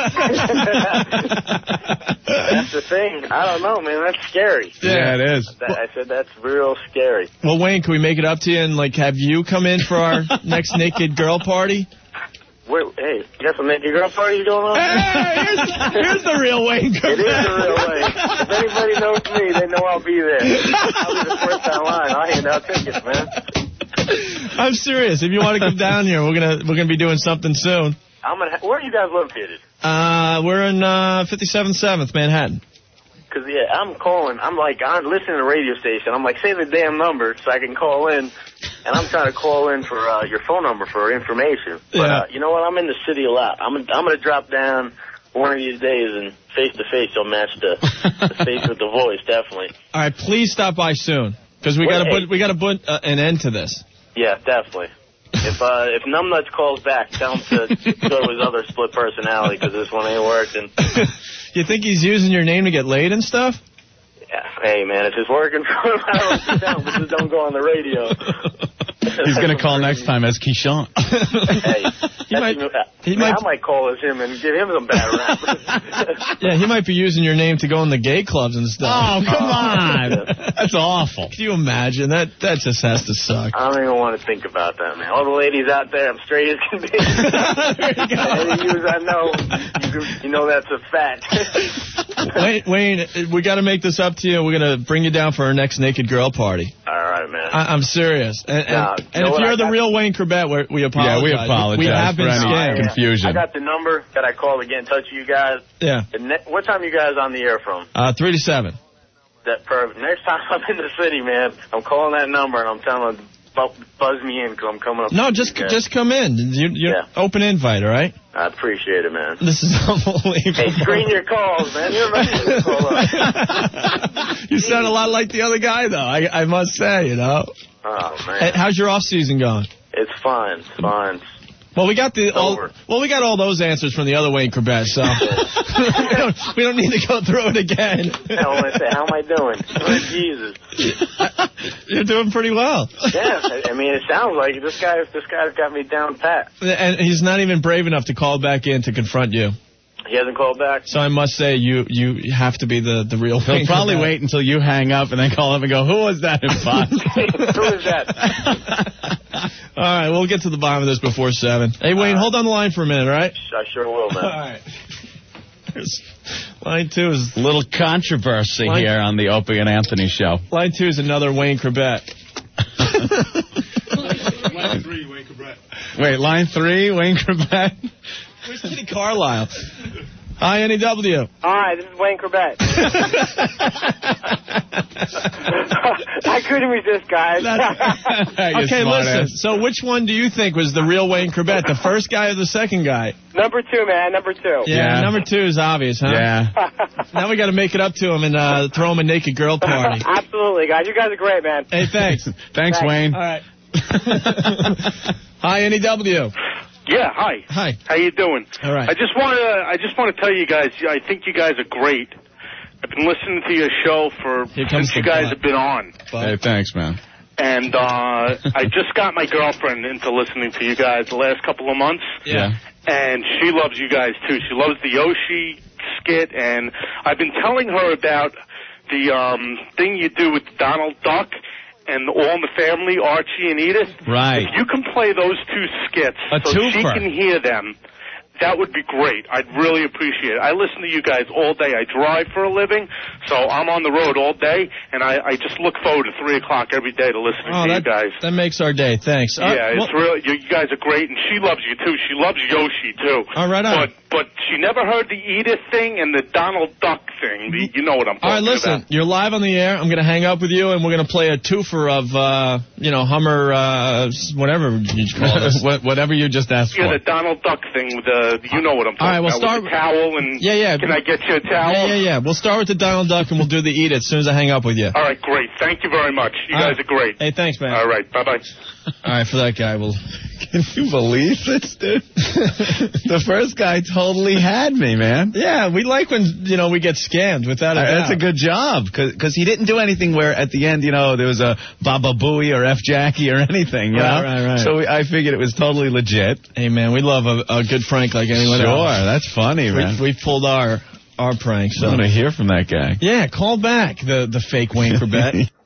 That's the thing. I don't know, man. That's scary. Yeah, it is. I said that's real scary. Well, Wayne, can we make it up to you and like have you come in for our next naked girl party? Hey, you got some naked girl parties going on? Hey, here's the real Wayne Corbett. It is the real Wayne. If anybody knows me, they know I'll be there. I'll be the first in line. I'll hand out tickets, man. I'm serious. If you want to come down here, we're gonna be doing something soon. Where are you guys located? We're in 57th 7th, Manhattan. Because, yeah, I'm calling. I'm listening to the radio station. I'm like, say the damn number so I can call in. And I'm trying to call in for your phone number for information. But, you know what? I'm in the city a lot. I'm going to drop down one of these days and face-to-face you'll match the face with the voice, definitely. All right, please stop by soon. Because we got to put an end to this. Yeah, definitely. If Numbnuts calls back, tell him to go to his other split personality because this one ain't working. You think he's using your name to get laid and stuff? Yeah. Hey, man, if it's working for him, I don't sit down, but just don't go on the radio. He's going to call next time as Keyshawn. Hey, I might call as him and give him some bad rap. Yeah, he might be using your name to go in the gay clubs and stuff. Oh, come on. That's awful. Can you imagine? That just has to suck. I don't even want to think about that, man. All the ladies out there, I'm straight as can be. Any news I know, you know that's a fact. Wayne, we got to make this up to you. We're going to bring you down for our next naked girl party. All right, man. I'm serious. And if you're the real Wayne Corbett, we apologize. Yeah, we apologize. We have been scammed. Confusion. I got the number that I called to get in touch with you guys. Yeah. What time are you guys on the air from? 3 to 7. That's perfect. Next time I'm in the city, man, I'm calling that number and I'm telling them to buzz me in because I'm coming up. No, just come in. You're open invite, all right? I appreciate it, man. This is unbelievable. Hey, screen your calls, man. You're ready to call up. You sound a lot like the other guy, though. I must say, you know. Oh man. Hey, how's your off season going? It's fine. It's fine. Well, we got all those answers from the other Wayne Corbett, so we don't need to go through it again. How am I doing? Oh, Jesus. You're doing pretty well. Yeah, I mean, it sounds like this guy's got me down pat. And he's not even brave enough to call back in to confront you. He hasn't called back? So I must say, you have to be the real Wayne He'll probably Corbett. wait until you hang up and then call him and go, who was that in Fox? Who is that? All right, we'll get to the bottom of this before 7. Hey, Wayne, hold on the line for a minute, all right? I sure will, man. All right. Line 2 is... A little controversy here on the Opie and Anthony show. Line 2 is another Wayne Corbett. Line 3, Wayne Corbett. Wait, line 3, Wayne Corbett? Where's Kitty Carlisle? Hi, NEW. Hi, this is Wayne Corbett. I couldn't resist, guys. Okay, listen. So which one do you think was the real Wayne Corbett, the first guy or the second guy? Number 2, man, number 2. Yeah, number 2 is obvious, huh? Yeah. Now we got to make it up to him and throw him a naked girl party. Absolutely, guys. You guys are great, man. Hey, thanks. Thanks, Wayne. All right. Hi, NEW. Yeah, hi. Hi. How you doing? All right. I just want to tell you guys, I think you guys are great. I've been listening to your show since you guys have been on. Hey, thanks, man. And I just got my girlfriend into listening to you guys the last couple of months. Yeah. And she loves you guys, too. She loves the Yoshi skit. And I've been telling her about the thing you do with Donald Duck and All in the Family, Archie and Edith. Right. If you can play those 2 skits so she can hear them, that would be great. I'd really appreciate it. I listen to you guys all day. I drive for a living, so I'm on the road all day, and I just look forward to 3 o'clock every day to listening to you guys. That makes our day. Thanks. It's really, you guys are great, and she loves you, too. She loves Yoshi, too. All right, But she never heard the Edith thing and the Donald Duck thing. You know what I'm talking about. All right, listen. You're live on the air. I'm going to hang up with you, and we're going to play a twofer of, Hummer, whatever you call this. Whatever you just asked for. Yeah, the Donald Duck thing with the you know what I'm talking All right, we'll about. start With the towel and can I get you a towel? Yeah. We'll start with the Donald Duck and we'll do the eat it as soon as I hang up with you. All right, great. Thank you very much. You guys are great. Hey, thanks, man. All right, bye-bye. All right, for that guy, we'll... Can you believe this, dude? The first guy totally had me, man. Yeah, we like when, we get scammed, without a doubt. That's a good job, because he didn't do anything where at the end, there was a Baba Booey or F. Jackie or anything, you know? Right. So I figured it was totally legit. Hey, man, we love a good prank like anyone else. Sure, that's funny, man. We pulled our prank, so... I want to hear from that guy. Yeah, call back, the fake Wayne Corbett.